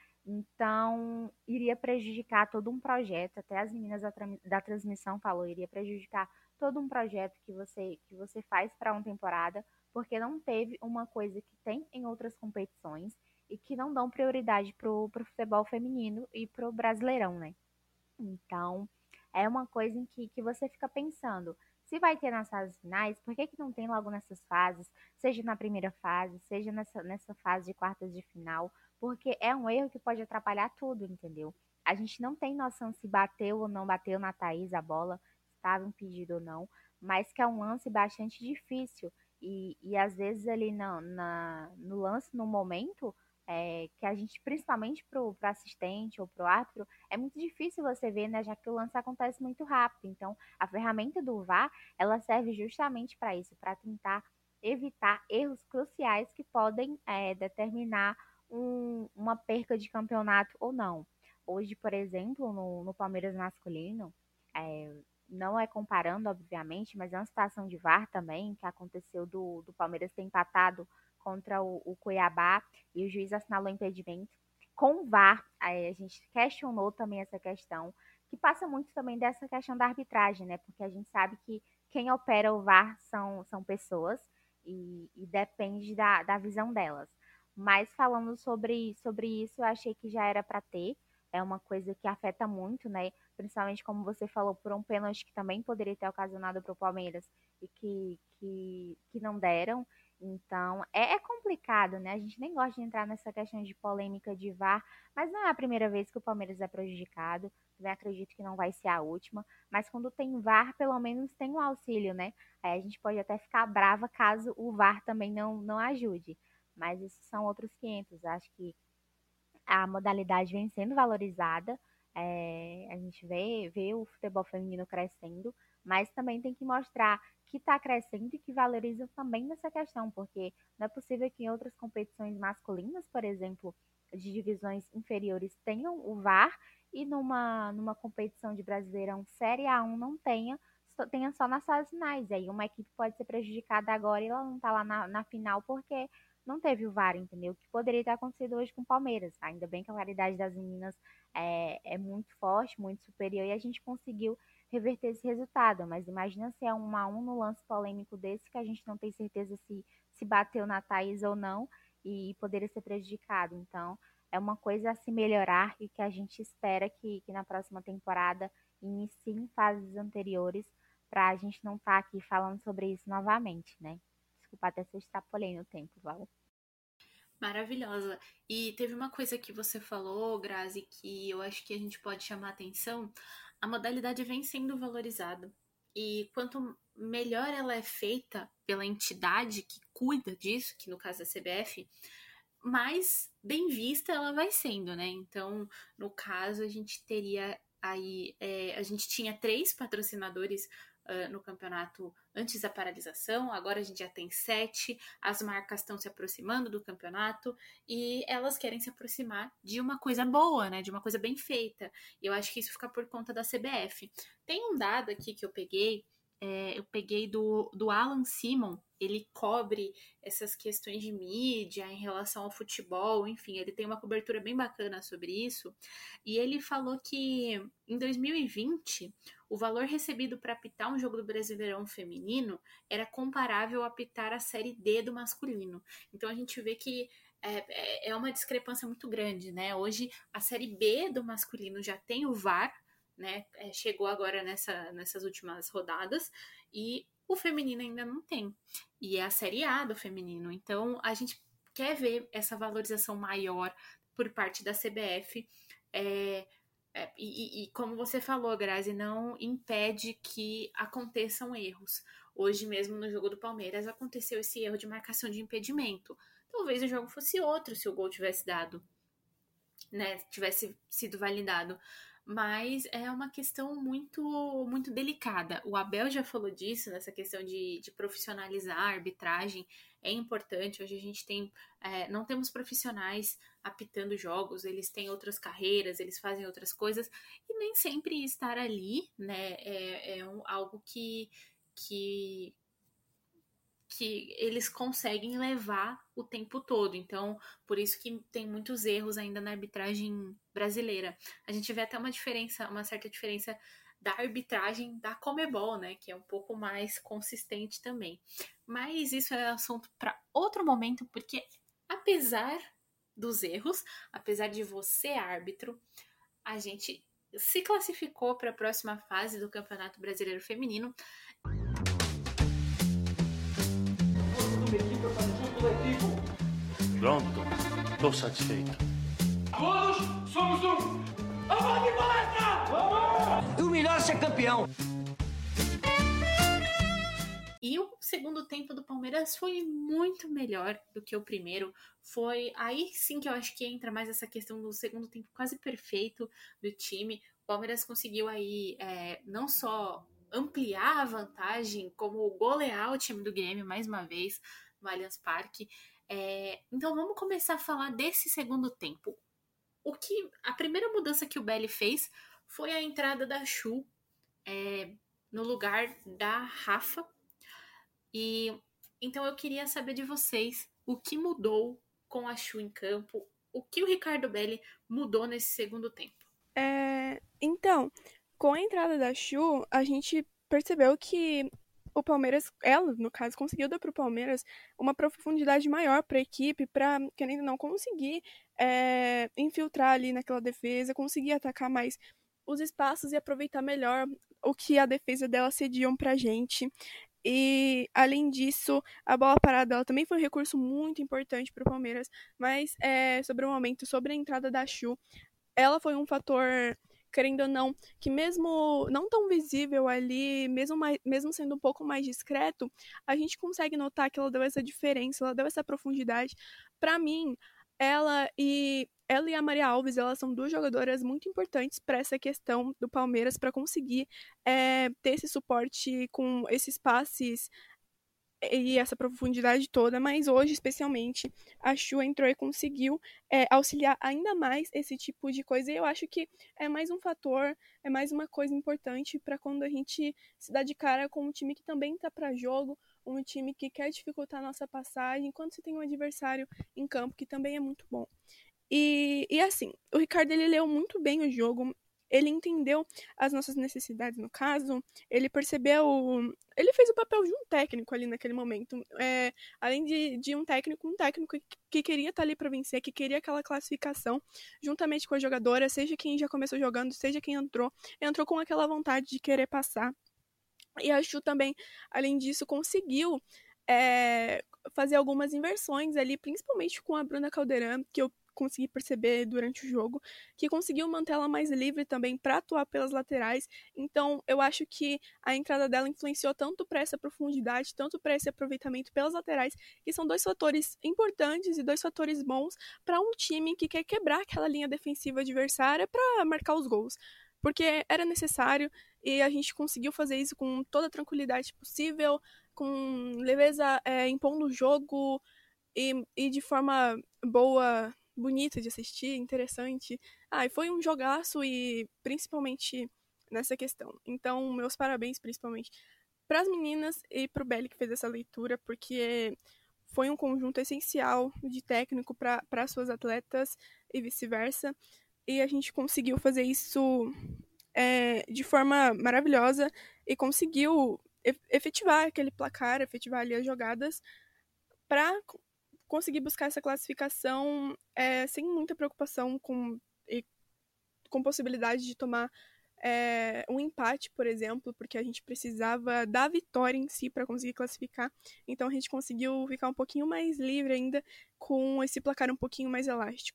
[SPEAKER 3] Então, iria prejudicar todo um projeto, até as meninas da, da transmissão falou, iria prejudicar todo um projeto que você, que você faz para uma temporada, porque não teve uma coisa que tem em outras competições e que não dão prioridade pro, pro futebol feminino e pro Brasileirão, né? Então, é uma coisa em que, que você fica pensando, se vai ter nas fases finais, por que, que não tem logo nessas fases, seja na primeira fase, seja nessa, nessa fase de quartas de final, porque é um erro que pode atrapalhar tudo, entendeu? A gente não tem noção se bateu ou não bateu na Thaís a bola, se estava impedido ou não, mas que é um lance bastante difícil, e, e às vezes ali na, na, no lance, no momento, é, que a gente, principalmente para o assistente ou para o árbitro, é muito difícil você ver, né, já que o lance acontece muito rápido. Então, a ferramenta do V A R, ela serve justamente para isso, para tentar evitar erros cruciais que podem é, determinar um, uma perca de campeonato ou não. Hoje, por exemplo, no, no Palmeiras masculino, É, não é comparando, obviamente, mas é uma situação de V A R também, que aconteceu do, do Palmeiras ter empatado contra o, o Cuiabá e o juiz assinalou impedimento. Com o V A R, aí a gente questionou também essa questão, que passa muito também dessa questão da arbitragem, né? Porque a gente sabe que quem opera o V A R são, são pessoas e, e depende da, da visão delas. Mas falando sobre, sobre isso, eu achei que já era para ter. É uma coisa que afeta muito, né? Principalmente como você falou, por um pênalti que também poderia ter ocasionado para o Palmeiras e que, que, que não deram. Então, é, é complicado, né? A gente nem gosta de entrar nessa questão de polêmica de V A R, mas não é a primeira vez que o Palmeiras é prejudicado. Também acredito que não vai ser a última. Mas quando tem V A R, pelo menos tem um auxílio, né? Aí a gente pode até ficar brava caso o V A R também não, não ajude. Mas isso são outros quinhentos. Acho que a modalidade vem sendo valorizada. É, a gente vê, vê o futebol feminino crescendo, mas também tem que mostrar que está crescendo e que valoriza também nessa questão, porque não é possível que em outras competições masculinas, por exemplo, de divisões inferiores, tenham o V A R e numa, numa competição de Brasileirão Série A um não tenha, só, tenha só nas fases finais. E aí uma equipe pode ser prejudicada agora e ela não está lá na, na final porque não teve o V A R, entendeu? O que poderia ter acontecido hoje com o Palmeiras. Ainda bem que a qualidade das meninas é, é muito forte, muito superior, e a gente conseguiu reverter esse resultado. Mas imagina se é um a um no lance polêmico desse, que a gente não tem certeza se, se bateu na Thaís ou não, e poderia ser prejudicado. Então, é uma coisa a se melhorar e que a gente espera que, que na próxima temporada inicie em fases anteriores, para a gente não estar tá aqui falando sobre isso novamente, né? Desculpa até se eu extrapolei no tempo, Val.
[SPEAKER 1] Maravilhosa. E teve uma coisa que você falou, Grazi, que eu acho que a gente pode chamar a atenção. A modalidade vem sendo valorizada. E quanto melhor ela é feita pela entidade que cuida disso, que no caso é a C B F, mais bem vista ela vai sendo, né? Então, no caso, a gente teria aí... É, a gente tinha três patrocinadores Uh, no campeonato antes da paralisação, agora a gente já tem sete, as marcas estão se aproximando do campeonato e elas querem se aproximar de uma coisa boa, né, de uma coisa bem feita, e eu acho que isso fica por conta da C B F. Tem um dado aqui que eu peguei, é, eu peguei do, do Alan Simon, ele cobre essas questões de mídia em relação ao futebol, enfim, ele tem uma cobertura bem bacana sobre isso, e ele falou que em dois mil e vinte o valor recebido para apitar um jogo do Brasileirão feminino era comparável a apitar a Série D do masculino. Então a gente vê que é, é uma discrepância muito grande, né? Hoje a Série B do masculino já tem o V A R, né? É, chegou agora nessa, nessas últimas rodadas, e o feminino ainda não tem. E é a Série A do feminino. Então a gente quer ver essa valorização maior por parte da C B F. É, É, e, e como você falou, Grazi, não impede que aconteçam erros. Hoje mesmo no jogo do Palmeiras aconteceu esse erro de marcação de impedimento. Talvez o jogo fosse outro se o gol tivesse dado, né, tivesse sido validado. Mas é uma questão muito, muito delicada. O Abel já falou disso, nessa questão de, de profissionalizar a arbitragem. É importante. Hoje a gente tem, é, não temos profissionais apitando jogos, eles têm outras carreiras, eles fazem outras coisas, e nem sempre estar ali, né, é, é um, algo que, que, que eles conseguem levar o tempo todo. Então, por isso que tem muitos erros ainda na arbitragem brasileira. A gente vê até uma diferença, uma certa diferença da arbitragem da Conmebol, né, que é um pouco mais consistente também. Mas isso é assunto para outro momento, porque apesar dos erros, apesar de você árbitro, a gente se classificou para a próxima fase do Campeonato Brasileiro Feminino.
[SPEAKER 4] Pronto, estou satisfeito.
[SPEAKER 5] Todos somos um! Vamos de palestra! Vamos!
[SPEAKER 6] O melhor é ser campeão.
[SPEAKER 1] E o segundo tempo do Palmeiras foi muito melhor do que o primeiro. Foi aí sim que eu acho que entra mais essa questão do segundo tempo quase perfeito do time. O Palmeiras conseguiu aí é, não só ampliar a vantagem, como golear o time do Grêmio mais uma vez no Allianz Parque. É, então vamos começar a falar desse segundo tempo. O que, a primeira mudança que o Belli fez foi a entrada da Chu é, no lugar da Rafa. E então eu queria saber de vocês o que mudou com a Chu em campo, o que o Ricardo Belli mudou nesse segundo tempo.
[SPEAKER 2] É, então, com a entrada da Chu, a gente percebeu que o Palmeiras, ela, no caso, conseguiu dar para o Palmeiras uma profundidade maior para a equipe, para, querendo ou não, conseguir é, infiltrar ali naquela defesa, conseguir atacar mais os espaços e aproveitar melhor o que a defesa dela cediam para a gente. E, além disso, a bola parada dela também foi um recurso muito importante para o Palmeiras. Mas, é, sobre o momento, sobre a entrada da Chu, ela foi um fator, querendo ou não, que mesmo não tão visível ali, mesmo, mais, mesmo sendo um pouco mais discreto, a gente consegue notar que ela deu essa diferença, ela deu essa profundidade. Para mim, ela e ela e a Maria Alves, elas são duas jogadoras muito importantes para essa questão do Palmeiras, para conseguir é, ter esse suporte com esses passes e essa profundidade toda, mas hoje, especialmente, a Chu entrou e conseguiu é, auxiliar ainda mais esse tipo de coisa, e eu acho que é mais um fator, é mais uma coisa importante para quando a gente se dá de cara com um time que também está para jogo, um time que quer dificultar a nossa passagem, quando você tem um adversário em campo que também é muito bom. E, e assim, o Ricardo, ele leu muito bem o jogo, ele entendeu as nossas necessidades no caso, ele percebeu, ele fez o papel de um técnico ali naquele momento, é, além de, de um técnico, um técnico que, que queria estar ali para vencer, que queria aquela classificação, juntamente com a jogadora, seja quem já começou jogando, seja quem entrou, entrou com aquela vontade de querer passar. E a Chu também, além disso, conseguiu é, fazer algumas inversões ali, principalmente com a Bruna Caldeirão, que eu consegui perceber durante o jogo, que conseguiu manter ela mais livre também para atuar pelas laterais. Então, eu acho que a entrada dela influenciou tanto para essa profundidade, tanto para esse aproveitamento pelas laterais, que são dois fatores importantes e dois fatores bons para um time que quer quebrar aquela linha defensiva adversária para marcar os gols. Porque era necessário e a gente conseguiu fazer isso com toda a tranquilidade possível, com leveza, é, impondo o jogo e, e de forma boa, bonita de assistir, interessante. Ah, e foi um jogaço e principalmente nessa questão. Então, meus parabéns principalmente para as meninas e para o Belli que fez essa leitura, porque foi um conjunto essencial de técnico para as suas atletas e vice-versa. E a gente conseguiu fazer isso é, de forma maravilhosa e conseguiu efetivar aquele placar, efetivar ali as jogadas para conseguir buscar essa classificação é, sem muita preocupação com, e, com possibilidade de tomar é, um empate, por exemplo, porque a gente precisava da vitória em si para conseguir classificar. Então a gente conseguiu ficar um pouquinho mais livre ainda com esse placar um pouquinho mais elástico.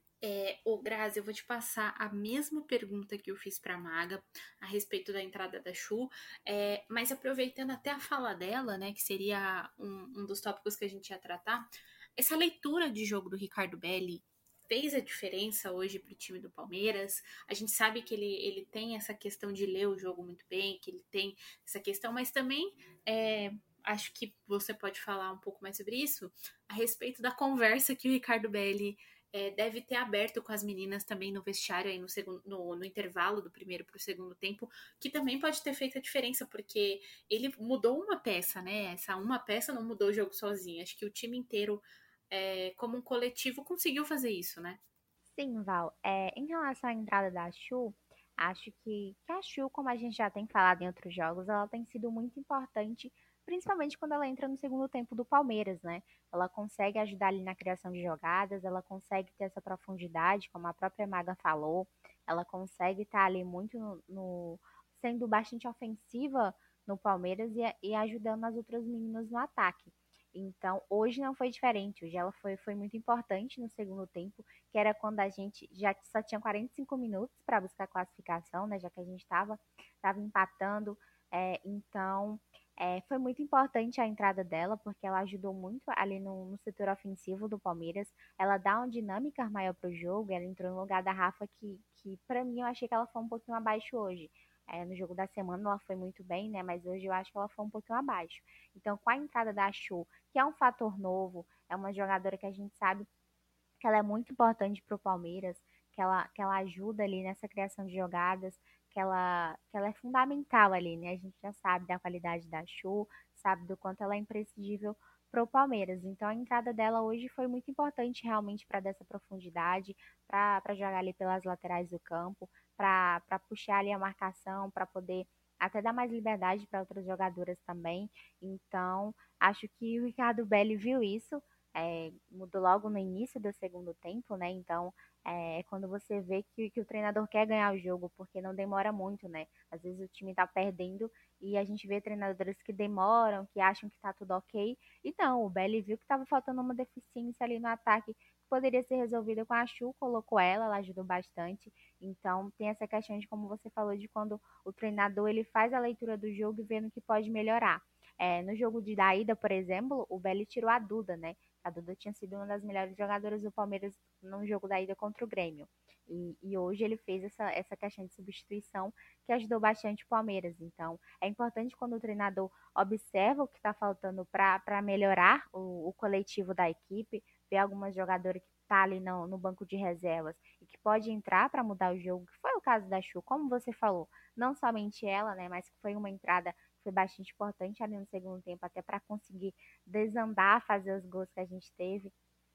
[SPEAKER 1] É, ô Grazi, eu vou te passar a mesma pergunta que eu fiz para a Maga a respeito da entrada da Chu, é, mas aproveitando até a fala dela, né, que seria um, um dos tópicos que a gente ia tratar, essa leitura de jogo do Ricardo Belli fez a diferença hoje para o time do Palmeiras. A gente sabe que ele, ele tem essa questão de ler o jogo muito bem, que ele tem essa questão, mas também é, acho que você pode falar um pouco mais sobre isso, a respeito da conversa que o Ricardo Belli É, deve ter aberto com as meninas também no vestiário, aí no, segundo, no, no intervalo do primeiro para o segundo tempo, que também pode ter feito a diferença, porque ele mudou uma peça, né? Essa uma peça não mudou o jogo sozinha. Acho que o time inteiro, é, como um coletivo, conseguiu fazer isso, né?
[SPEAKER 3] Sim, Val. É, em relação à entrada da Chu, acho que, que a Chu, como a gente já tem falado em outros jogos, ela tem sido muito importante, principalmente quando ela entra no segundo tempo do Palmeiras, né? Ela consegue ajudar ali na criação de jogadas, ela consegue ter essa profundidade, como a própria Maga falou, ela consegue estar ali muito no, no- sendo bastante ofensiva no Palmeiras e, e ajudando as outras meninas no ataque. Então, hoje não foi diferente. Hoje ela foi, foi muito importante no segundo tempo, que era quando a gente já só tinha quarenta e cinco minutos para buscar a classificação, né? Já que a gente estava tava empatando. É, então, é, foi muito importante a entrada dela, porque ela ajudou muito ali no, no setor ofensivo do Palmeiras. Ela dá uma dinâmica maior para o jogo. Ela entrou no lugar da Rafa, que, que para mim eu achei que ela foi um pouquinho abaixo hoje. É, no jogo da semana ela foi muito bem, né? Mas hoje eu acho que ela foi um pouquinho abaixo. Então, com a entrada da Chu, que é um fator novo, é uma jogadora que a gente sabe que ela é muito importante para o Palmeiras, que ela, que ela ajuda ali nessa criação de jogadas, que que ela, que ela é fundamental ali, né? A gente já sabe da qualidade da Chu, sabe do quanto ela é imprescindível para o Palmeiras. Então a entrada dela hoje foi muito importante realmente para dar essa profundidade, para jogar ali pelas laterais do campo, para puxar ali a marcação, para poder até dar mais liberdade para outras jogadoras também. Então, acho que o Ricardo Belli viu isso, é, mudou logo no início do segundo tempo, né? Então, é quando você vê que, que o treinador quer ganhar o jogo, porque não demora muito, né? Às vezes o time tá perdendo e a gente vê treinadores que demoram, que acham que tá tudo ok. E não, o Belli viu que tava faltando uma deficiência ali no ataque, que poderia ser resolvida com a Chu, colocou ela, ela ajudou bastante. Então, tem essa questão de, como você falou, de quando o treinador ele faz a leitura do jogo e vendo que pode melhorar. É, no jogo de da ida, por exemplo, o Belli tirou a Duda, né? A Duda tinha sido uma das melhores jogadoras do Palmeiras no jogo da ida contra o Grêmio. E, e hoje ele fez essa, essa questão de substituição que ajudou bastante o Palmeiras. Então, é importante quando o treinador observa o que está faltando para melhorar o, o coletivo da equipe, ver algumas jogadoras que tá ali no, no banco de reservas e que pode entrar para mudar o jogo, que foi o caso da Chu, como você falou, não somente ela, né, mas que foi uma entrada que foi bastante importante ali no segundo tempo, até para conseguir desandar, fazer os gols que a gente teve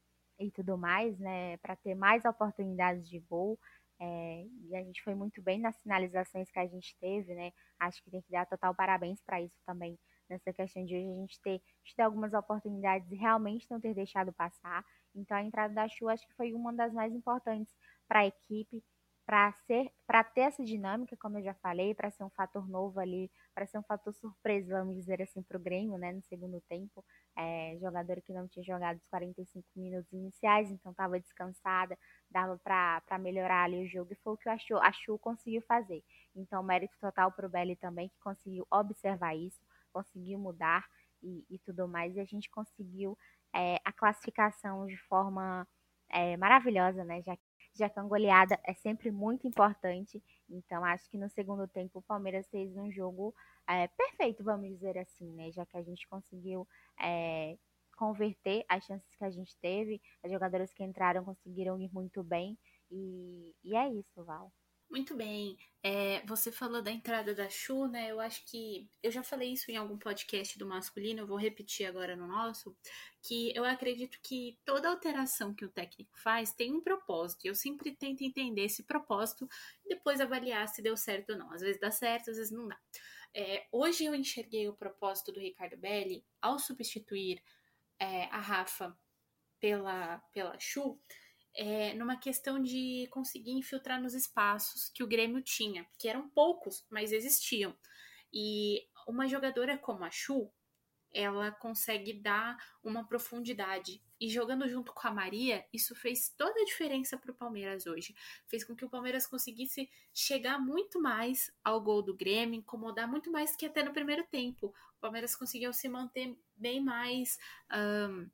[SPEAKER 3] e tudo mais, né, para ter mais oportunidades de gol. É, e a gente foi muito bem nas finalizações que a gente teve, né? Acho que tem que dar total parabéns para isso também, nessa questão de hoje a gente ter tido algumas oportunidades e realmente não ter deixado passar. Então a entrada da Chu acho que foi uma das mais importantes para a equipe, para ser, para ter essa dinâmica, como eu já falei, para ser um fator novo ali, para ser um fator surpresa, vamos dizer assim, para o Grêmio, né, no segundo tempo. É, jogadora que não tinha jogado os quarenta e cinco minutos iniciais, então estava descansada, dava para melhorar ali o jogo, e foi o que a Chu, a Chu conseguiu fazer. Então, mérito total para o Belli também, que conseguiu observar isso, conseguiu mudar e, e tudo mais, e a gente conseguiu é, a classificação de forma é, maravilhosa, né? Já, já que a goleada é sempre muito importante, então acho que no segundo tempo o Palmeiras fez um jogo é, perfeito, vamos dizer assim, né? Já que a gente conseguiu é, converter as chances que a gente teve, as jogadoras que entraram conseguiram ir muito bem, e, e é isso, Val.
[SPEAKER 1] Muito bem, é, você falou da entrada da Chu, né? Eu acho que eu já falei isso em algum podcast do masculino, eu vou repetir agora no nosso, que eu acredito que toda alteração que o técnico faz tem um propósito, e eu sempre tento entender esse propósito e depois avaliar se deu certo ou não. Às vezes dá certo, às vezes não dá. É, hoje eu enxerguei o propósito do Ricardo Belli ao substituir é, a Rafa pela, pela Chu, É, numa questão de conseguir infiltrar nos espaços que o Grêmio tinha, que eram poucos, mas existiam. E uma jogadora como a Chu, ela consegue dar uma profundidade. E jogando junto com a Maria, isso fez toda a diferença para o Palmeiras hoje. Fez com que o Palmeiras conseguisse chegar muito mais ao gol do Grêmio, incomodar muito mais que até no primeiro tempo. O Palmeiras conseguiu se manter bem mais Um,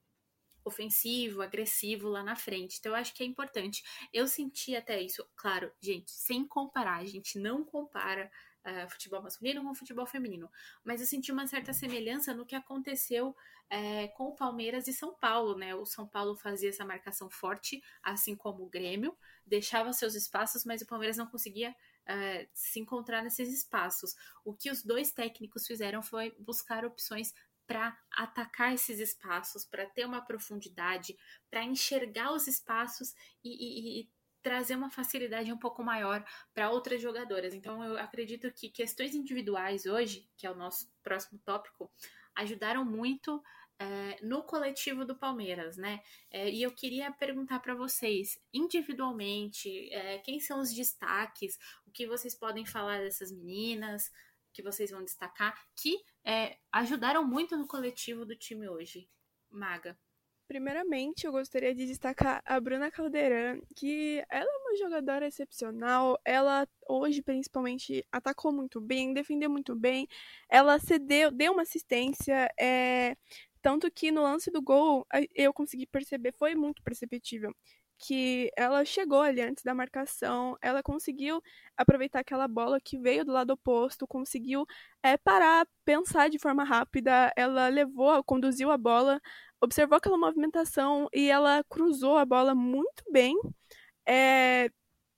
[SPEAKER 1] ofensivo, agressivo lá na frente. Então eu acho que é importante. Eu senti até isso, claro, gente, sem comparar, a gente não compara uh, futebol masculino com futebol feminino, mas eu senti uma certa semelhança no que aconteceu uh, com o Palmeiras e São Paulo, né? O São Paulo fazia essa marcação forte, assim como o Grêmio, deixava seus espaços, mas o Palmeiras não conseguia Uh, se encontrar nesses espaços. O que os dois técnicos fizeram foi buscar opções para atacar esses espaços, para ter uma profundidade, para enxergar os espaços e, e, e trazer uma facilidade um pouco maior para outras jogadoras. Então eu acredito que questões individuais hoje, que é o nosso próximo tópico, ajudaram muito é, no coletivo do Palmeiras, né? É, e eu queria perguntar para vocês, individualmente, é, quem são os destaques, o que vocês podem falar dessas meninas, que vocês vão destacar, que é, ajudaram muito no coletivo do time hoje. Maga.
[SPEAKER 2] Primeiramente, eu gostaria de destacar a Bruna Caldeirão, que ela é uma jogadora excepcional, ela hoje principalmente atacou muito bem, defendeu muito bem, ela cedeu, deu uma assistência, é, tanto que no lance do gol eu consegui perceber, foi muito perceptível, que ela chegou ali antes da marcação, ela conseguiu aproveitar aquela bola que veio do lado oposto, conseguiu é, parar, pensar de forma rápida, ela levou, conduziu a bola, observou aquela movimentação e ela cruzou a bola muito bem, é,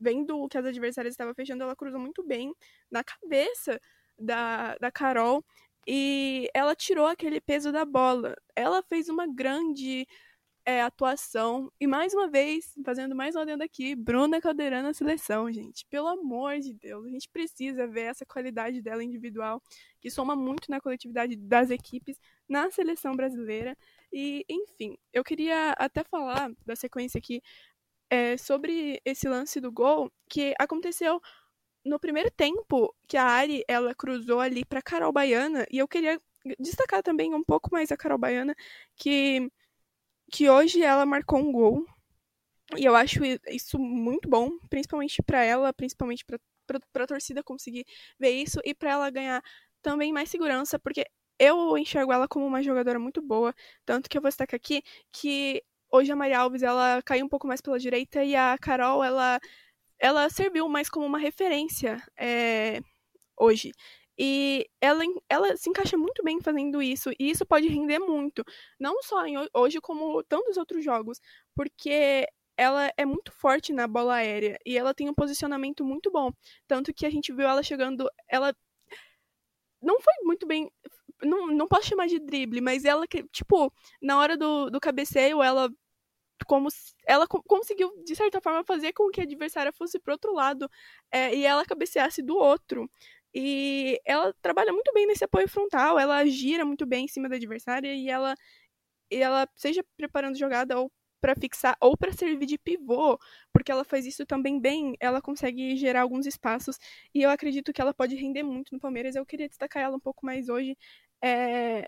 [SPEAKER 2] vendo que as adversárias estavam fechando, ela cruzou muito bem na cabeça da, da Carol e ela tirou aquele peso da bola. Ela fez uma grande é, atuação e, mais uma vez, fazendo mais um adendo aqui, Bruna Calderano na seleção, gente. Pelo amor de Deus, a gente precisa ver essa qualidade dela individual, que soma muito na coletividade das equipes na seleção brasileira. E, enfim, eu queria até falar da sequência aqui é, sobre esse lance do gol que aconteceu no primeiro tempo, que a Ari, ela cruzou ali para Carol Baiana, e eu queria destacar também um pouco mais a Carol Baiana, que, que hoje ela marcou um gol, e eu acho isso muito bom, principalmente para ela, principalmente para a torcida conseguir ver isso, e para ela ganhar também mais segurança, porque eu enxergo ela como uma jogadora muito boa, tanto que eu vou destacar aqui que hoje a Maria Alves, ela caiu um pouco mais pela direita, e a Carol, ela ela serviu mais como uma referência é, hoje. E ela, ela se encaixa muito bem fazendo isso, e isso pode render muito, não só em hoje, como tantos outros jogos, porque ela é muito forte na bola aérea, e ela tem um posicionamento muito bom, tanto que a gente viu ela chegando, ela não foi muito bem, não, não posso chamar de drible, mas ela, tipo, na hora do, do cabeceio, ela como ela conseguiu, de certa forma, fazer com que a adversária fosse pro outro lado é, e ela cabeceasse do outro. E ela trabalha muito bem nesse apoio frontal, ela gira muito bem em cima da adversária e ela, e ela seja preparando jogada ou para fixar ou para servir de pivô, porque ela faz isso também bem, ela consegue gerar alguns espaços e eu acredito que ela pode render muito no Palmeiras. Eu queria destacar ela um pouco mais hoje é,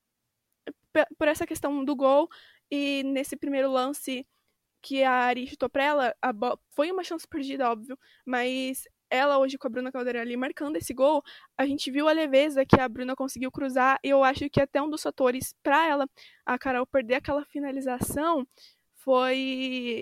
[SPEAKER 2] por essa questão do gol. E nesse primeiro lance que a Ari chutou pra ela, a bo... foi uma chance perdida, óbvio, mas ela hoje com a Bruna Caldeira ali marcando esse gol, a gente viu a leveza que a Bruna conseguiu cruzar, e eu acho que até um dos fatores pra ela, a Carol, perder aquela finalização foi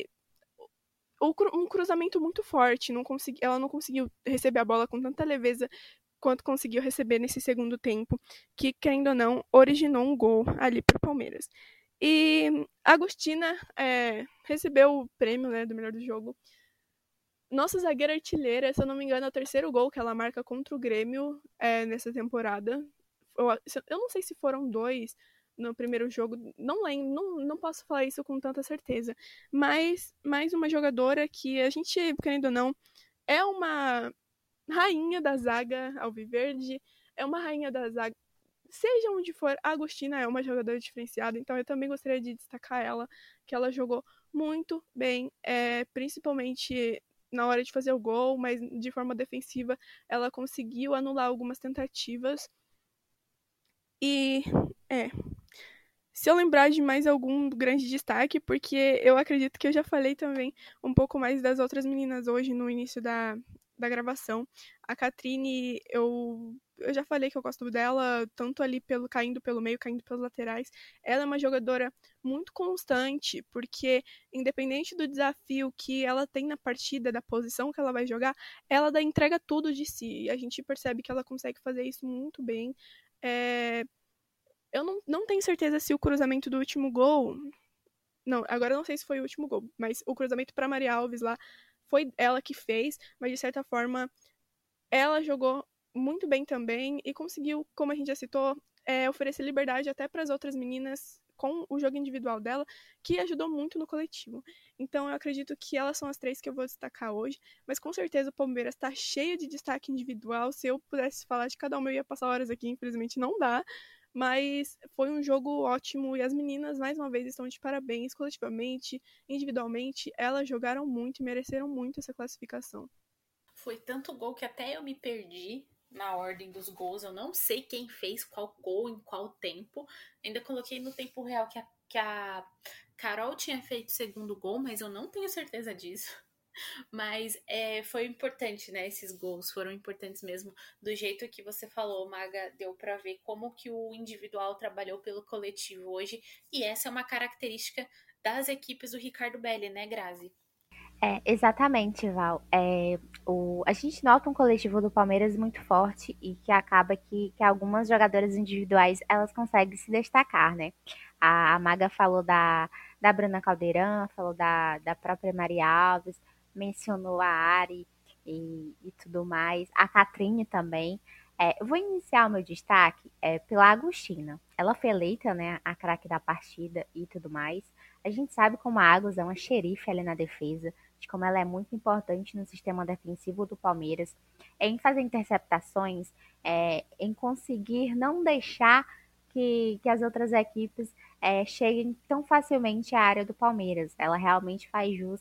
[SPEAKER 2] um cruzamento muito forte, não consegui... ela não conseguiu receber a bola com tanta leveza quanto conseguiu receber nesse segundo tempo, que, querendo ou não, originou um gol ali pro Palmeiras. E a Agostina é, recebeu o prêmio, né, do melhor do jogo. Nossa zagueira artilheira, se eu não me engano, é o terceiro gol que ela marca contra o Grêmio é, nessa temporada. Eu, eu não sei se foram dois no primeiro jogo, não lembro, não, não posso falar isso com tanta certeza. Mas mais uma jogadora que a gente, querendo ou não, é uma rainha da zaga alviverde, é uma rainha da zaga. Seja onde for, a Agostina é uma jogadora diferenciada, então eu também gostaria de destacar ela, que ela jogou muito bem, é, principalmente na hora de fazer o gol, mas de forma defensiva ela conseguiu anular algumas tentativas. E, é, se eu lembrar de mais algum grande destaque, porque eu acredito que eu já falei também um pouco mais das outras meninas hoje no início da, da gravação. A Catrine, eu... eu já falei que eu gosto dela, tanto ali pelo caindo pelo meio, caindo pelos laterais. Ela é uma jogadora muito constante, porque independente do desafio que ela tem na partida, da posição que ela vai jogar, ela dá, entrega tudo de si. E a gente percebe que ela consegue fazer isso muito bem. É... Eu não, não tenho certeza se o cruzamento do último gol... Não, agora eu não sei se foi o último gol, mas o cruzamento para Maria Alves lá foi ela que fez, mas de certa forma ela jogou muito bem também e conseguiu, como a gente já citou, é, oferecer liberdade até para as outras meninas com o jogo individual dela, que ajudou muito no coletivo. Então eu acredito que elas são as três que eu vou destacar hoje, mas com certeza o Palmeiras está cheio de destaque individual. Se eu pudesse falar de cada uma, eu ia passar horas aqui, infelizmente não dá, mas foi um jogo ótimo e as meninas, mais uma vez, estão de parabéns coletivamente, individualmente. Elas jogaram muito e mereceram muito essa classificação.
[SPEAKER 1] Foi tanto gol que até eu me perdi na ordem dos gols. Eu não sei quem fez qual gol em qual tempo. Ainda coloquei no tempo real que a, que a Carol tinha feito o segundo gol, mas eu não tenho certeza disso. Mas é, foi importante, né? Esses gols foram importantes mesmo. Do jeito que você falou, Maga, deu pra ver como que o individual trabalhou pelo coletivo hoje. E essa é uma característica das equipes do Ricardo Belli, né, Grazi?
[SPEAKER 3] É, exatamente, Val. É, o, a gente nota um coletivo do Palmeiras muito forte e que acaba que, que algumas jogadoras individuais elas conseguem se destacar, né? A, a Maga falou da, da Bruna Caldeirão, falou da, da própria Maria Alves, mencionou a Ari e, e tudo mais, a Catrine também. É, eu vou iniciar o meu destaque é, pela Agostina. Ela foi eleita, né, a craque da partida e tudo mais. A gente sabe como a Águas é uma xerife ali na defesa, de como ela é muito importante no sistema defensivo do Palmeiras, em fazer interceptações, é, em conseguir não deixar que, que as outras equipes é, cheguem tão facilmente à área do Palmeiras. Ela realmente faz jus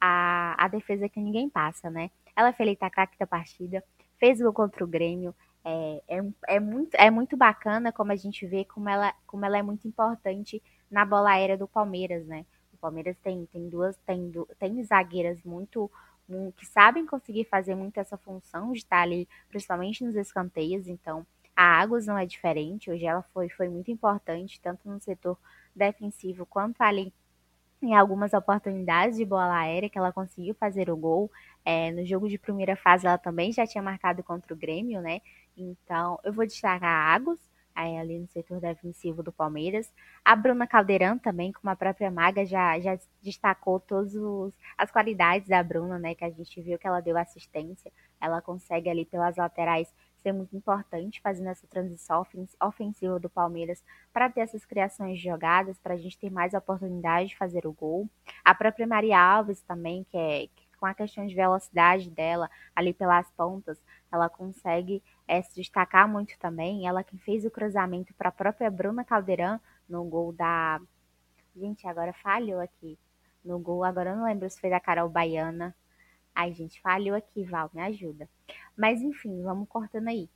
[SPEAKER 3] à, à defesa que ninguém passa, né? Ela foi eleita a craque da partida, fez gol contra o Grêmio. É, é, é, muito, é muito bacana como a gente vê como ela, como ela é muito importante na bola aérea do Palmeiras, né? O Palmeiras tem, tem duas, tem, tem zagueiras muito, muito que sabem conseguir fazer muito essa função de estar ali, principalmente nos escanteios. Então, a Águas não é diferente. Hoje ela foi, foi muito importante, tanto no setor defensivo quanto ali em algumas oportunidades de bola aérea que ela conseguiu fazer o gol. É, no jogo de primeira fase ela também já tinha marcado contra o Grêmio, né? Então eu vou destacar a Águas, aí, ali no setor defensivo do Palmeiras. A Bruna Caldeirão também, como a própria Maga já, já destacou todas as qualidades da Bruna, né? Que a gente viu que ela deu assistência. Ela consegue ali pelas laterais ser muito importante fazendo essa transição ofensiva do Palmeiras para ter essas criações de jogadas, para a gente ter mais oportunidade de fazer o gol. A própria Maria Alves também, que é que com a questão de velocidade dela ali pelas pontas, ela consegue é, se destacar muito também. Ela quem fez o cruzamento para a própria Bruna Caldeirão no gol da... Gente, agora falhou aqui. No gol, agora eu não lembro se foi da Carol Baiana. Ai, gente, falhou aqui, Val, me ajuda. Mas, enfim, vamos cortando aí.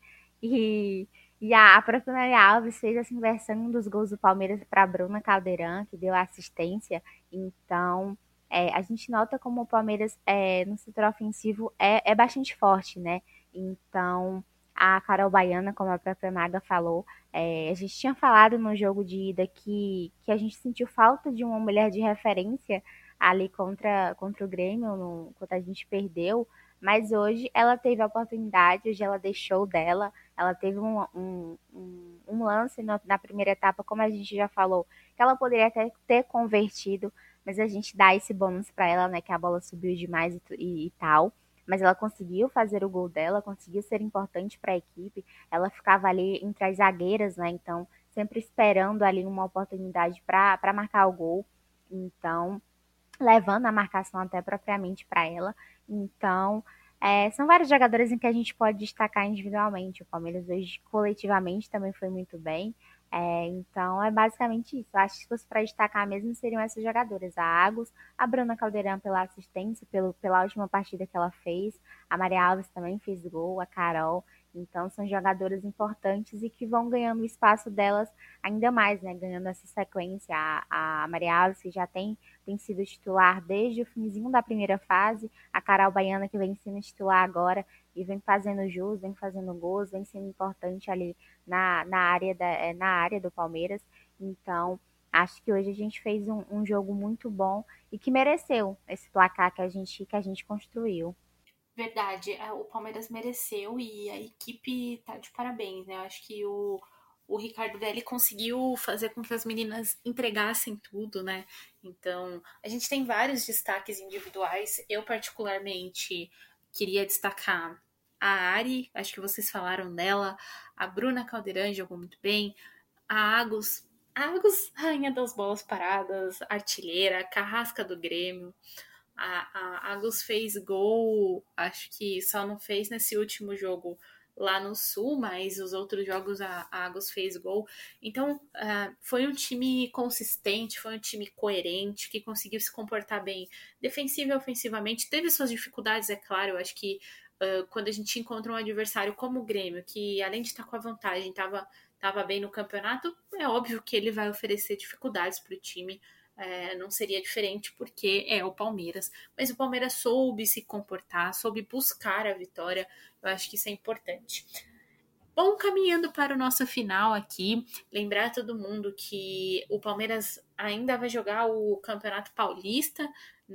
[SPEAKER 3] E, e a, a própria Maria Alves fez essa inversão em um dos gols do Palmeiras para a Bruna Caldeirão, que deu assistência. Então, é, a gente nota como o Palmeiras, é, no setor ofensivo, é, é bastante forte, né? Então, a Carol Baiana, como a própria Maga falou, é, a gente tinha falado no jogo de ida que, que a gente sentiu falta de uma mulher de referência ali contra, contra o Grêmio, no, quando a gente perdeu, mas hoje ela teve a oportunidade, hoje ela deixou dela, ela teve um, um, um, um lance na, na primeira etapa, como a gente já falou, que ela poderia até ter convertido, mas a gente dá esse bônus para ela, né, que a bola subiu demais e, e, e tal, mas ela conseguiu fazer o gol dela, conseguiu ser importante para a equipe, ela ficava ali entre as zagueiras, né, então sempre esperando ali uma oportunidade para marcar o gol, então levando a marcação até propriamente para ela. Então, é, são vários jogadores em que a gente pode destacar individualmente. O Palmeiras hoje, coletivamente, também foi muito bem. É, então, é basicamente isso. Eu acho que se fosse para destacar mesmo, seriam essas jogadoras. A Águas, a Bruna Caldeirão pela assistência, pelo, pela última partida que ela fez. A Maria Alves também fez gol, a Carol. Então, são jogadoras importantes e que vão ganhando o espaço delas ainda mais, né? Ganhando essa sequência. A, a Maria Alves, que já tem, tem sido titular desde o finzinho da primeira fase. A Carol Baiana, que vem sendo titular agora e vem fazendo jus, vem fazendo gols, vem sendo importante ali na, na, área, da, na área do Palmeiras. Então, acho que hoje a gente fez um, um jogo muito bom e que mereceu esse placar que a gente, que a gente construiu.
[SPEAKER 1] Verdade, o Palmeiras mereceu e a equipe tá de parabéns, né? Eu acho que o, o Ricardo Velli conseguiu fazer com que as meninas entregassem tudo, né? Então, a gente tem vários destaques individuais. Eu, particularmente, queria destacar a Ari, acho que vocês falaram dela, a Bruna Caldeirão jogou muito bem, a Águas, a Águas, rainha das bolas paradas, artilheira, carrasca do Grêmio. A, a Águas fez gol, acho que só não fez nesse último jogo lá no Sul, mas os outros jogos a, a Águas fez gol. Então, uh, foi um time consistente, foi um time coerente, que conseguiu se comportar bem defensivo e ofensivamente. Teve suas dificuldades, é claro. Eu acho que uh, quando a gente encontra um adversário como o Grêmio, que além de estar com a vantagem, estava tava bem no campeonato, é óbvio que ele vai oferecer dificuldades para o time. É, não seria diferente porque é o Palmeiras, mas o Palmeiras soube se comportar, soube buscar a vitória. Eu acho que isso é importante. Bom, caminhando para o nosso final aqui, lembrar a todo mundo que o Palmeiras ainda vai jogar o Campeonato Paulista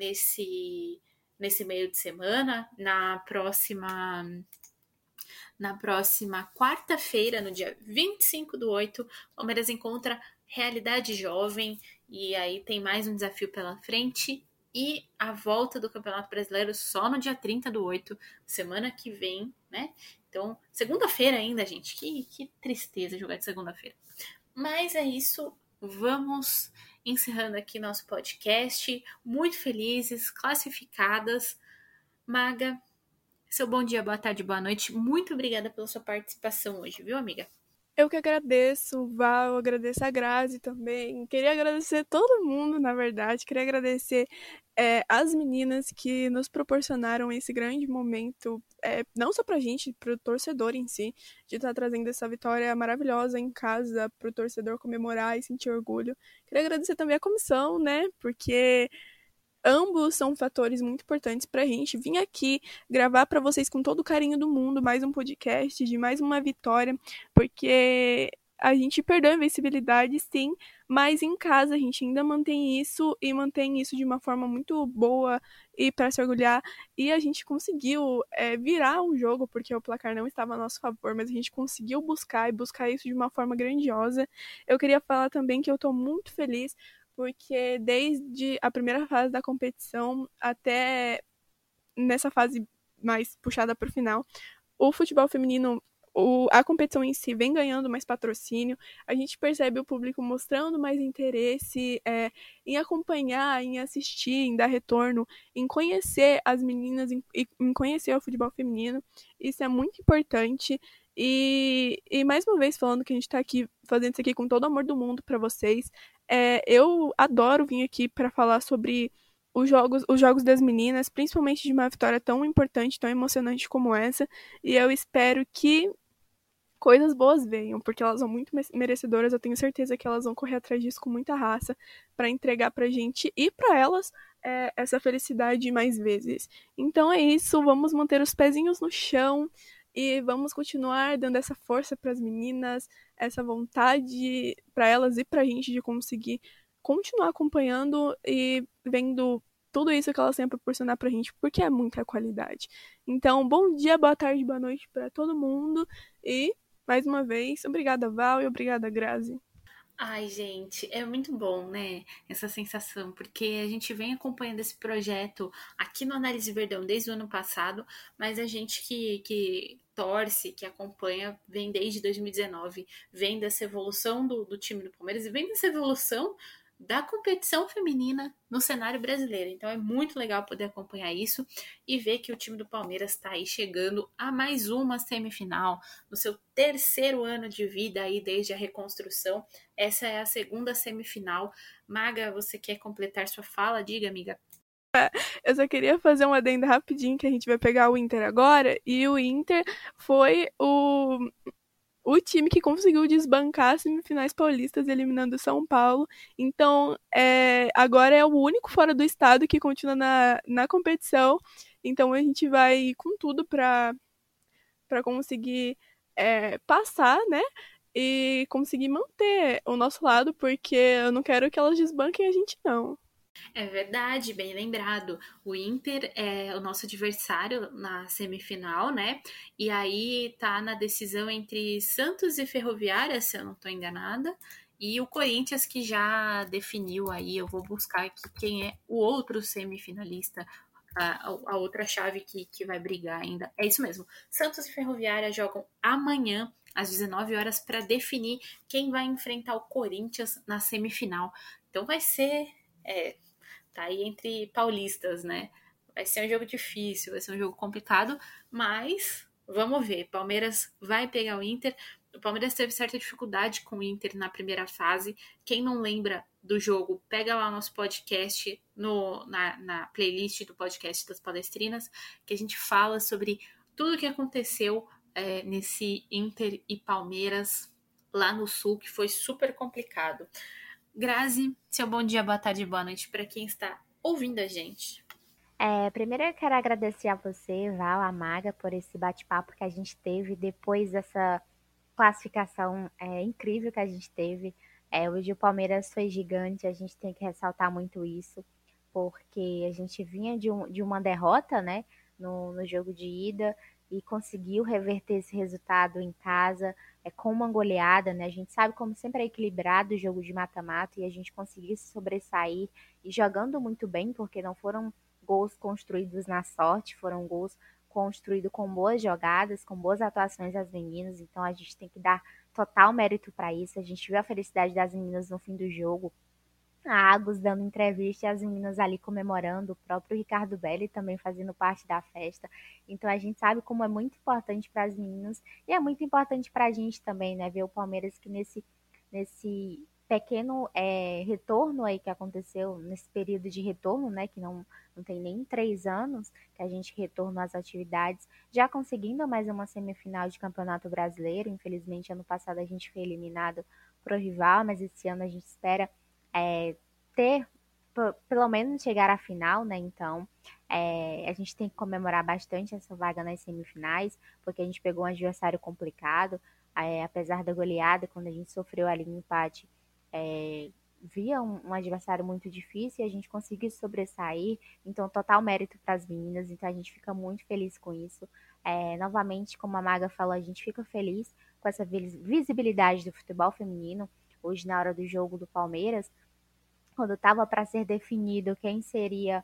[SPEAKER 1] nesse, nesse meio de semana, na próxima na próxima quarta-feira, no dia vinte e cinco do oito, o Palmeiras encontra Realidade Jovem, e aí tem mais um desafio pela frente, e a volta do Campeonato Brasileiro só no dia trinta do oito, semana que vem, né? Então, segunda-feira ainda, gente. Que, que tristeza jogar de segunda-feira. Mas é isso. Vamos encerrando aqui nosso podcast. Muito felizes, classificadas. Maga, seu bom dia, boa tarde, boa noite. Muito obrigada pela sua participação hoje, viu, amiga?
[SPEAKER 2] Eu que agradeço, Val, eu agradeço a Grazi também. Queria agradecer todo mundo, na verdade. Queria agradecer é, as meninas que nos proporcionaram esse grande momento, é, não só pra gente, pro torcedor em si, de estar trazendo essa vitória maravilhosa em casa, pro torcedor comemorar e sentir orgulho. Queria agradecer também a comissão, né, porque ambos são fatores muito importantes pra gente. Vim aqui gravar pra vocês com todo o carinho do mundo mais um podcast de mais uma vitória, porque a gente perdeu a invencibilidade, sim, mas em casa a gente ainda mantém isso e mantém isso de uma forma muito boa e para se orgulhar. E a gente conseguiu é, virar um jogo, porque o placar não estava a nosso favor, mas a gente conseguiu buscar e buscar isso de uma forma grandiosa. Eu queria falar também que eu tô muito feliz porque desde a primeira fase da competição até nessa fase mais puxada para o final, o futebol feminino, o, a competição em si vem ganhando mais patrocínio, a gente percebe o público mostrando mais interesse é, em acompanhar, em assistir, em dar retorno, em conhecer as meninas, em, em conhecer o futebol feminino. Isso é muito importante. E, e mais uma vez falando que a gente está aqui fazendo isso aqui com todo o amor do mundo para vocês. É, eu adoro vir aqui para falar sobre os jogos, os jogos das meninas, principalmente de uma vitória tão importante, tão emocionante como essa. E eu espero que coisas boas venham, porque elas são muito merecedoras. Eu tenho certeza que elas vão correr atrás disso com muita raça para entregar pra gente e para elas é, essa felicidade mais vezes. Então é isso, vamos manter os pezinhos no chão e vamos continuar dando essa força para as meninas, essa vontade para elas e pra gente de conseguir continuar acompanhando e vendo tudo isso que elas têm a proporcionar pra gente, porque é muita qualidade. Então, bom dia, boa tarde, boa noite para todo mundo e, mais uma vez, obrigada, Val, e obrigada, Grazi.
[SPEAKER 1] Ai, gente, é muito bom, né, essa sensação, porque a gente vem acompanhando esse projeto aqui no Análise Verdão desde o ano passado, mas a gente que, que torce, que acompanha, vem desde dois mil e dezenove, vem dessa evolução do, do time do Palmeiras e vem dessa evolução da competição feminina no cenário brasileiro. Então é muito legal poder acompanhar isso e ver que o time do Palmeiras está aí chegando a mais uma semifinal, no seu terceiro ano de vida aí desde a reconstrução. Essa é a segunda semifinal. Maga, você quer completar sua fala? Diga, amiga.
[SPEAKER 2] Eu só queria fazer um adendo rapidinho, que a gente vai pegar o Inter agora, e o Inter foi o... o time que conseguiu desbancar as semifinais paulistas, eliminando o São Paulo. Então, é, agora é o único fora do estado que continua na, na competição. Então, a gente vai com tudo para para conseguir é, passar, né? E conseguir manter o nosso lado, porque eu não quero que elas desbanquem a gente, não.
[SPEAKER 1] É verdade, bem lembrado. O Inter é o nosso adversário na semifinal, né? E aí tá na decisão entre Santos e Ferroviária, se eu não tô enganada. E o Corinthians, que já definiu aí, eu vou buscar aqui quem é o outro semifinalista, a, a outra chave que, que vai brigar ainda. É isso mesmo. Santos e Ferroviária jogam amanhã, às dezenove horas, para definir quem vai enfrentar o Corinthians na semifinal. Então vai ser... É, tá aí entre paulistas, né? Vai ser um jogo difícil, vai ser um jogo complicado, mas vamos ver. Palmeiras vai pegar o Inter. O Palmeiras teve certa dificuldade com o Inter na primeira fase. Quem não lembra do jogo, pega lá o nosso podcast no, na, na playlist do podcast das Palestrinas, que a gente fala sobre tudo o que aconteceu é, nesse Inter e Palmeiras lá no Sul, que foi super complicado. Grazi, seu bom dia, boa tarde e boa noite para quem está ouvindo a gente.
[SPEAKER 3] É, primeiro eu quero agradecer a você, Val, a Maga, por esse bate-papo que a gente teve depois dessa classificação é, incrível que a gente teve. É, hoje o Palmeiras foi gigante, a gente tem que ressaltar muito isso, porque a gente vinha de, um, de uma derrota, né, no, no jogo de ida e conseguiu reverter esse resultado em casa, é, com uma goleada, né? A gente sabe como sempre é equilibrado o jogo de mata-mata e a gente conseguir se sobressair e jogando muito bem, porque não foram gols construídos na sorte, foram gols construídos com boas jogadas, com boas atuações das meninas, então a gente tem que dar total mérito para isso. A gente viu a felicidade das meninas no fim do jogo, a Agus dando entrevista e as meninas ali comemorando, o próprio Ricardo Belli também fazendo parte da festa. Então a gente sabe como é muito importante para as meninas e é muito importante para a gente também, né? Ver o Palmeiras que nesse, nesse pequeno é, retorno aí que aconteceu, nesse período de retorno, né? Que não, não tem nem três anos que a gente retornou às atividades, já conseguindo mais uma semifinal de Campeonato Brasileiro. Infelizmente, ano passado a gente foi eliminado pro rival, mas esse ano a gente espera É, ter, p- pelo menos chegar à final, né? Então, é, a gente tem que comemorar bastante essa vaga nas semifinais, porque a gente pegou um adversário complicado, é, apesar da goleada, quando a gente sofreu ali um empate, é, via um, um adversário muito difícil e a gente conseguiu sobressair, então total mérito para as meninas, então a gente fica muito feliz com isso. É, novamente, como a Maga falou, a gente fica feliz com essa vis- visibilidade do futebol feminino. Hoje, na hora do jogo do Palmeiras, quando estava para ser definido quem seria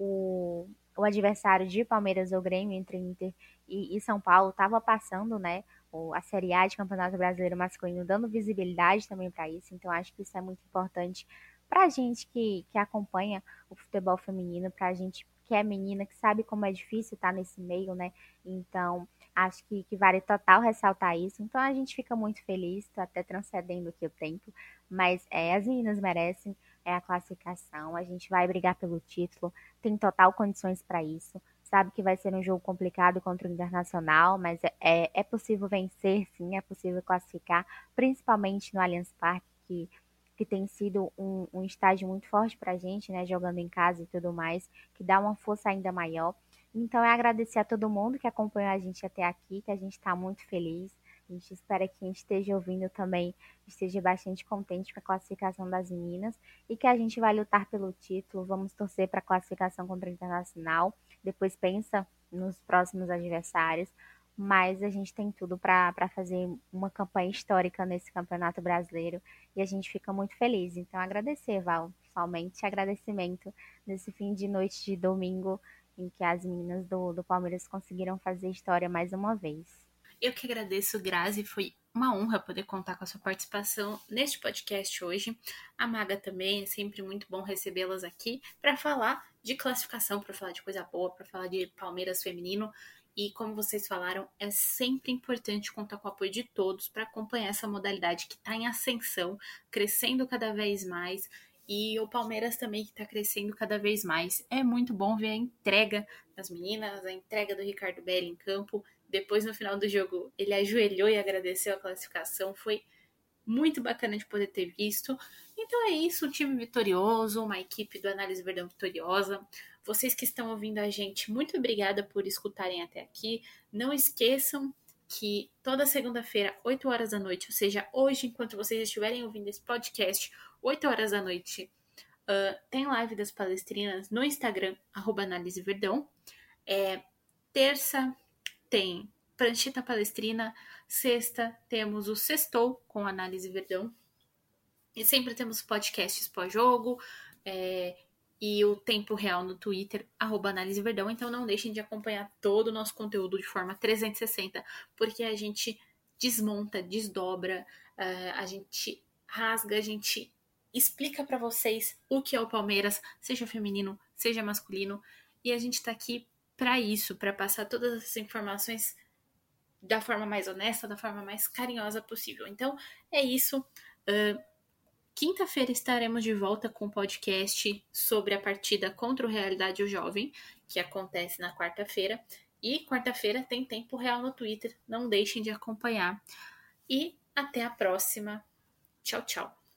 [SPEAKER 3] o, o adversário de Palmeiras ou Grêmio entre Inter e, e São Paulo, estava passando, né, o, a Série A de Campeonato Brasileiro Masculino, dando visibilidade também para isso. Então, acho que isso é muito importante para a gente que, que acompanha o futebol feminino, para a gente que é menina, que sabe como é difícil estar nesse meio, né? Então, acho que, que vale total ressaltar isso. Então, a gente fica muito feliz, estou até transcendendo aqui o tempo, mas é, as meninas merecem é a classificação, a gente vai brigar pelo título, tem total condições para isso, sabe que vai ser um jogo complicado contra o Internacional, mas é, é, é possível vencer, sim, é possível classificar, principalmente no Allianz Parque, que, que tem sido um, um estádio muito forte para a gente, né, jogando em casa e tudo mais, que dá uma força ainda maior. Então é agradecer a todo mundo que acompanhou a gente até aqui, que a gente está muito feliz. A gente espera que quem esteja ouvindo também esteja bastante contente com a classificação das meninas e que a gente vai lutar pelo título. Vamos torcer para a classificação contra o Internacional. Depois pensa nos próximos adversários. Mas a gente tem tudo para fazer uma campanha histórica nesse Campeonato Brasileiro e a gente fica muito feliz. Então, agradecer, Val, somente agradecimento nesse fim de noite de domingo em que as meninas do, do Palmeiras conseguiram fazer história mais uma vez.
[SPEAKER 1] Eu que agradeço, Grazi, foi uma honra poder contar com a sua participação neste podcast hoje. A Maga também, é sempre muito bom recebê-las aqui para falar de classificação, para falar de coisa boa, para falar de Palmeiras feminino. E como vocês falaram, é sempre importante contar com o apoio de todos para acompanhar essa modalidade que está em ascensão, crescendo cada vez mais. E o Palmeiras também que está crescendo cada vez mais. É muito bom ver a entrega das meninas, a entrega do Ricardo Belli em campo. Depois, no final do jogo, ele ajoelhou e agradeceu a classificação. Foi muito bacana de poder ter visto. Então é isso, um time vitorioso, uma equipe do Análise Verdão vitoriosa. Vocês que estão ouvindo a gente, muito obrigada por escutarem até aqui. Não esqueçam que toda segunda-feira, oito horas da noite, ou seja, hoje, enquanto vocês estiverem ouvindo esse podcast, oito horas da noite, uh, tem live das palestrinas no Instagram, arroba Análise Verdão. É, terça tem Prancheta Palestrina, sexta temos o Sextou com Análise Verdão, e sempre temos podcasts pós-jogo, é, e o Tempo Real no Twitter, arroba Análise Verdão. Então não deixem de acompanhar todo o nosso conteúdo de forma trezentos e sessenta, porque a gente desmonta, desdobra, uh, a gente rasga, a gente explica para vocês o que é o Palmeiras, seja feminino, seja masculino, e a gente tá aqui para isso, para passar todas essas informações da forma mais honesta, da forma mais carinhosa possível. Então, é isso. Uh, Quinta-feira estaremos de volta com o podcast sobre a partida contra o Realidade o Jovem, que acontece na quarta-feira. E quarta-feira tem Tempo Real no Twitter. Não deixem de acompanhar. E até a próxima. Tchau, tchau.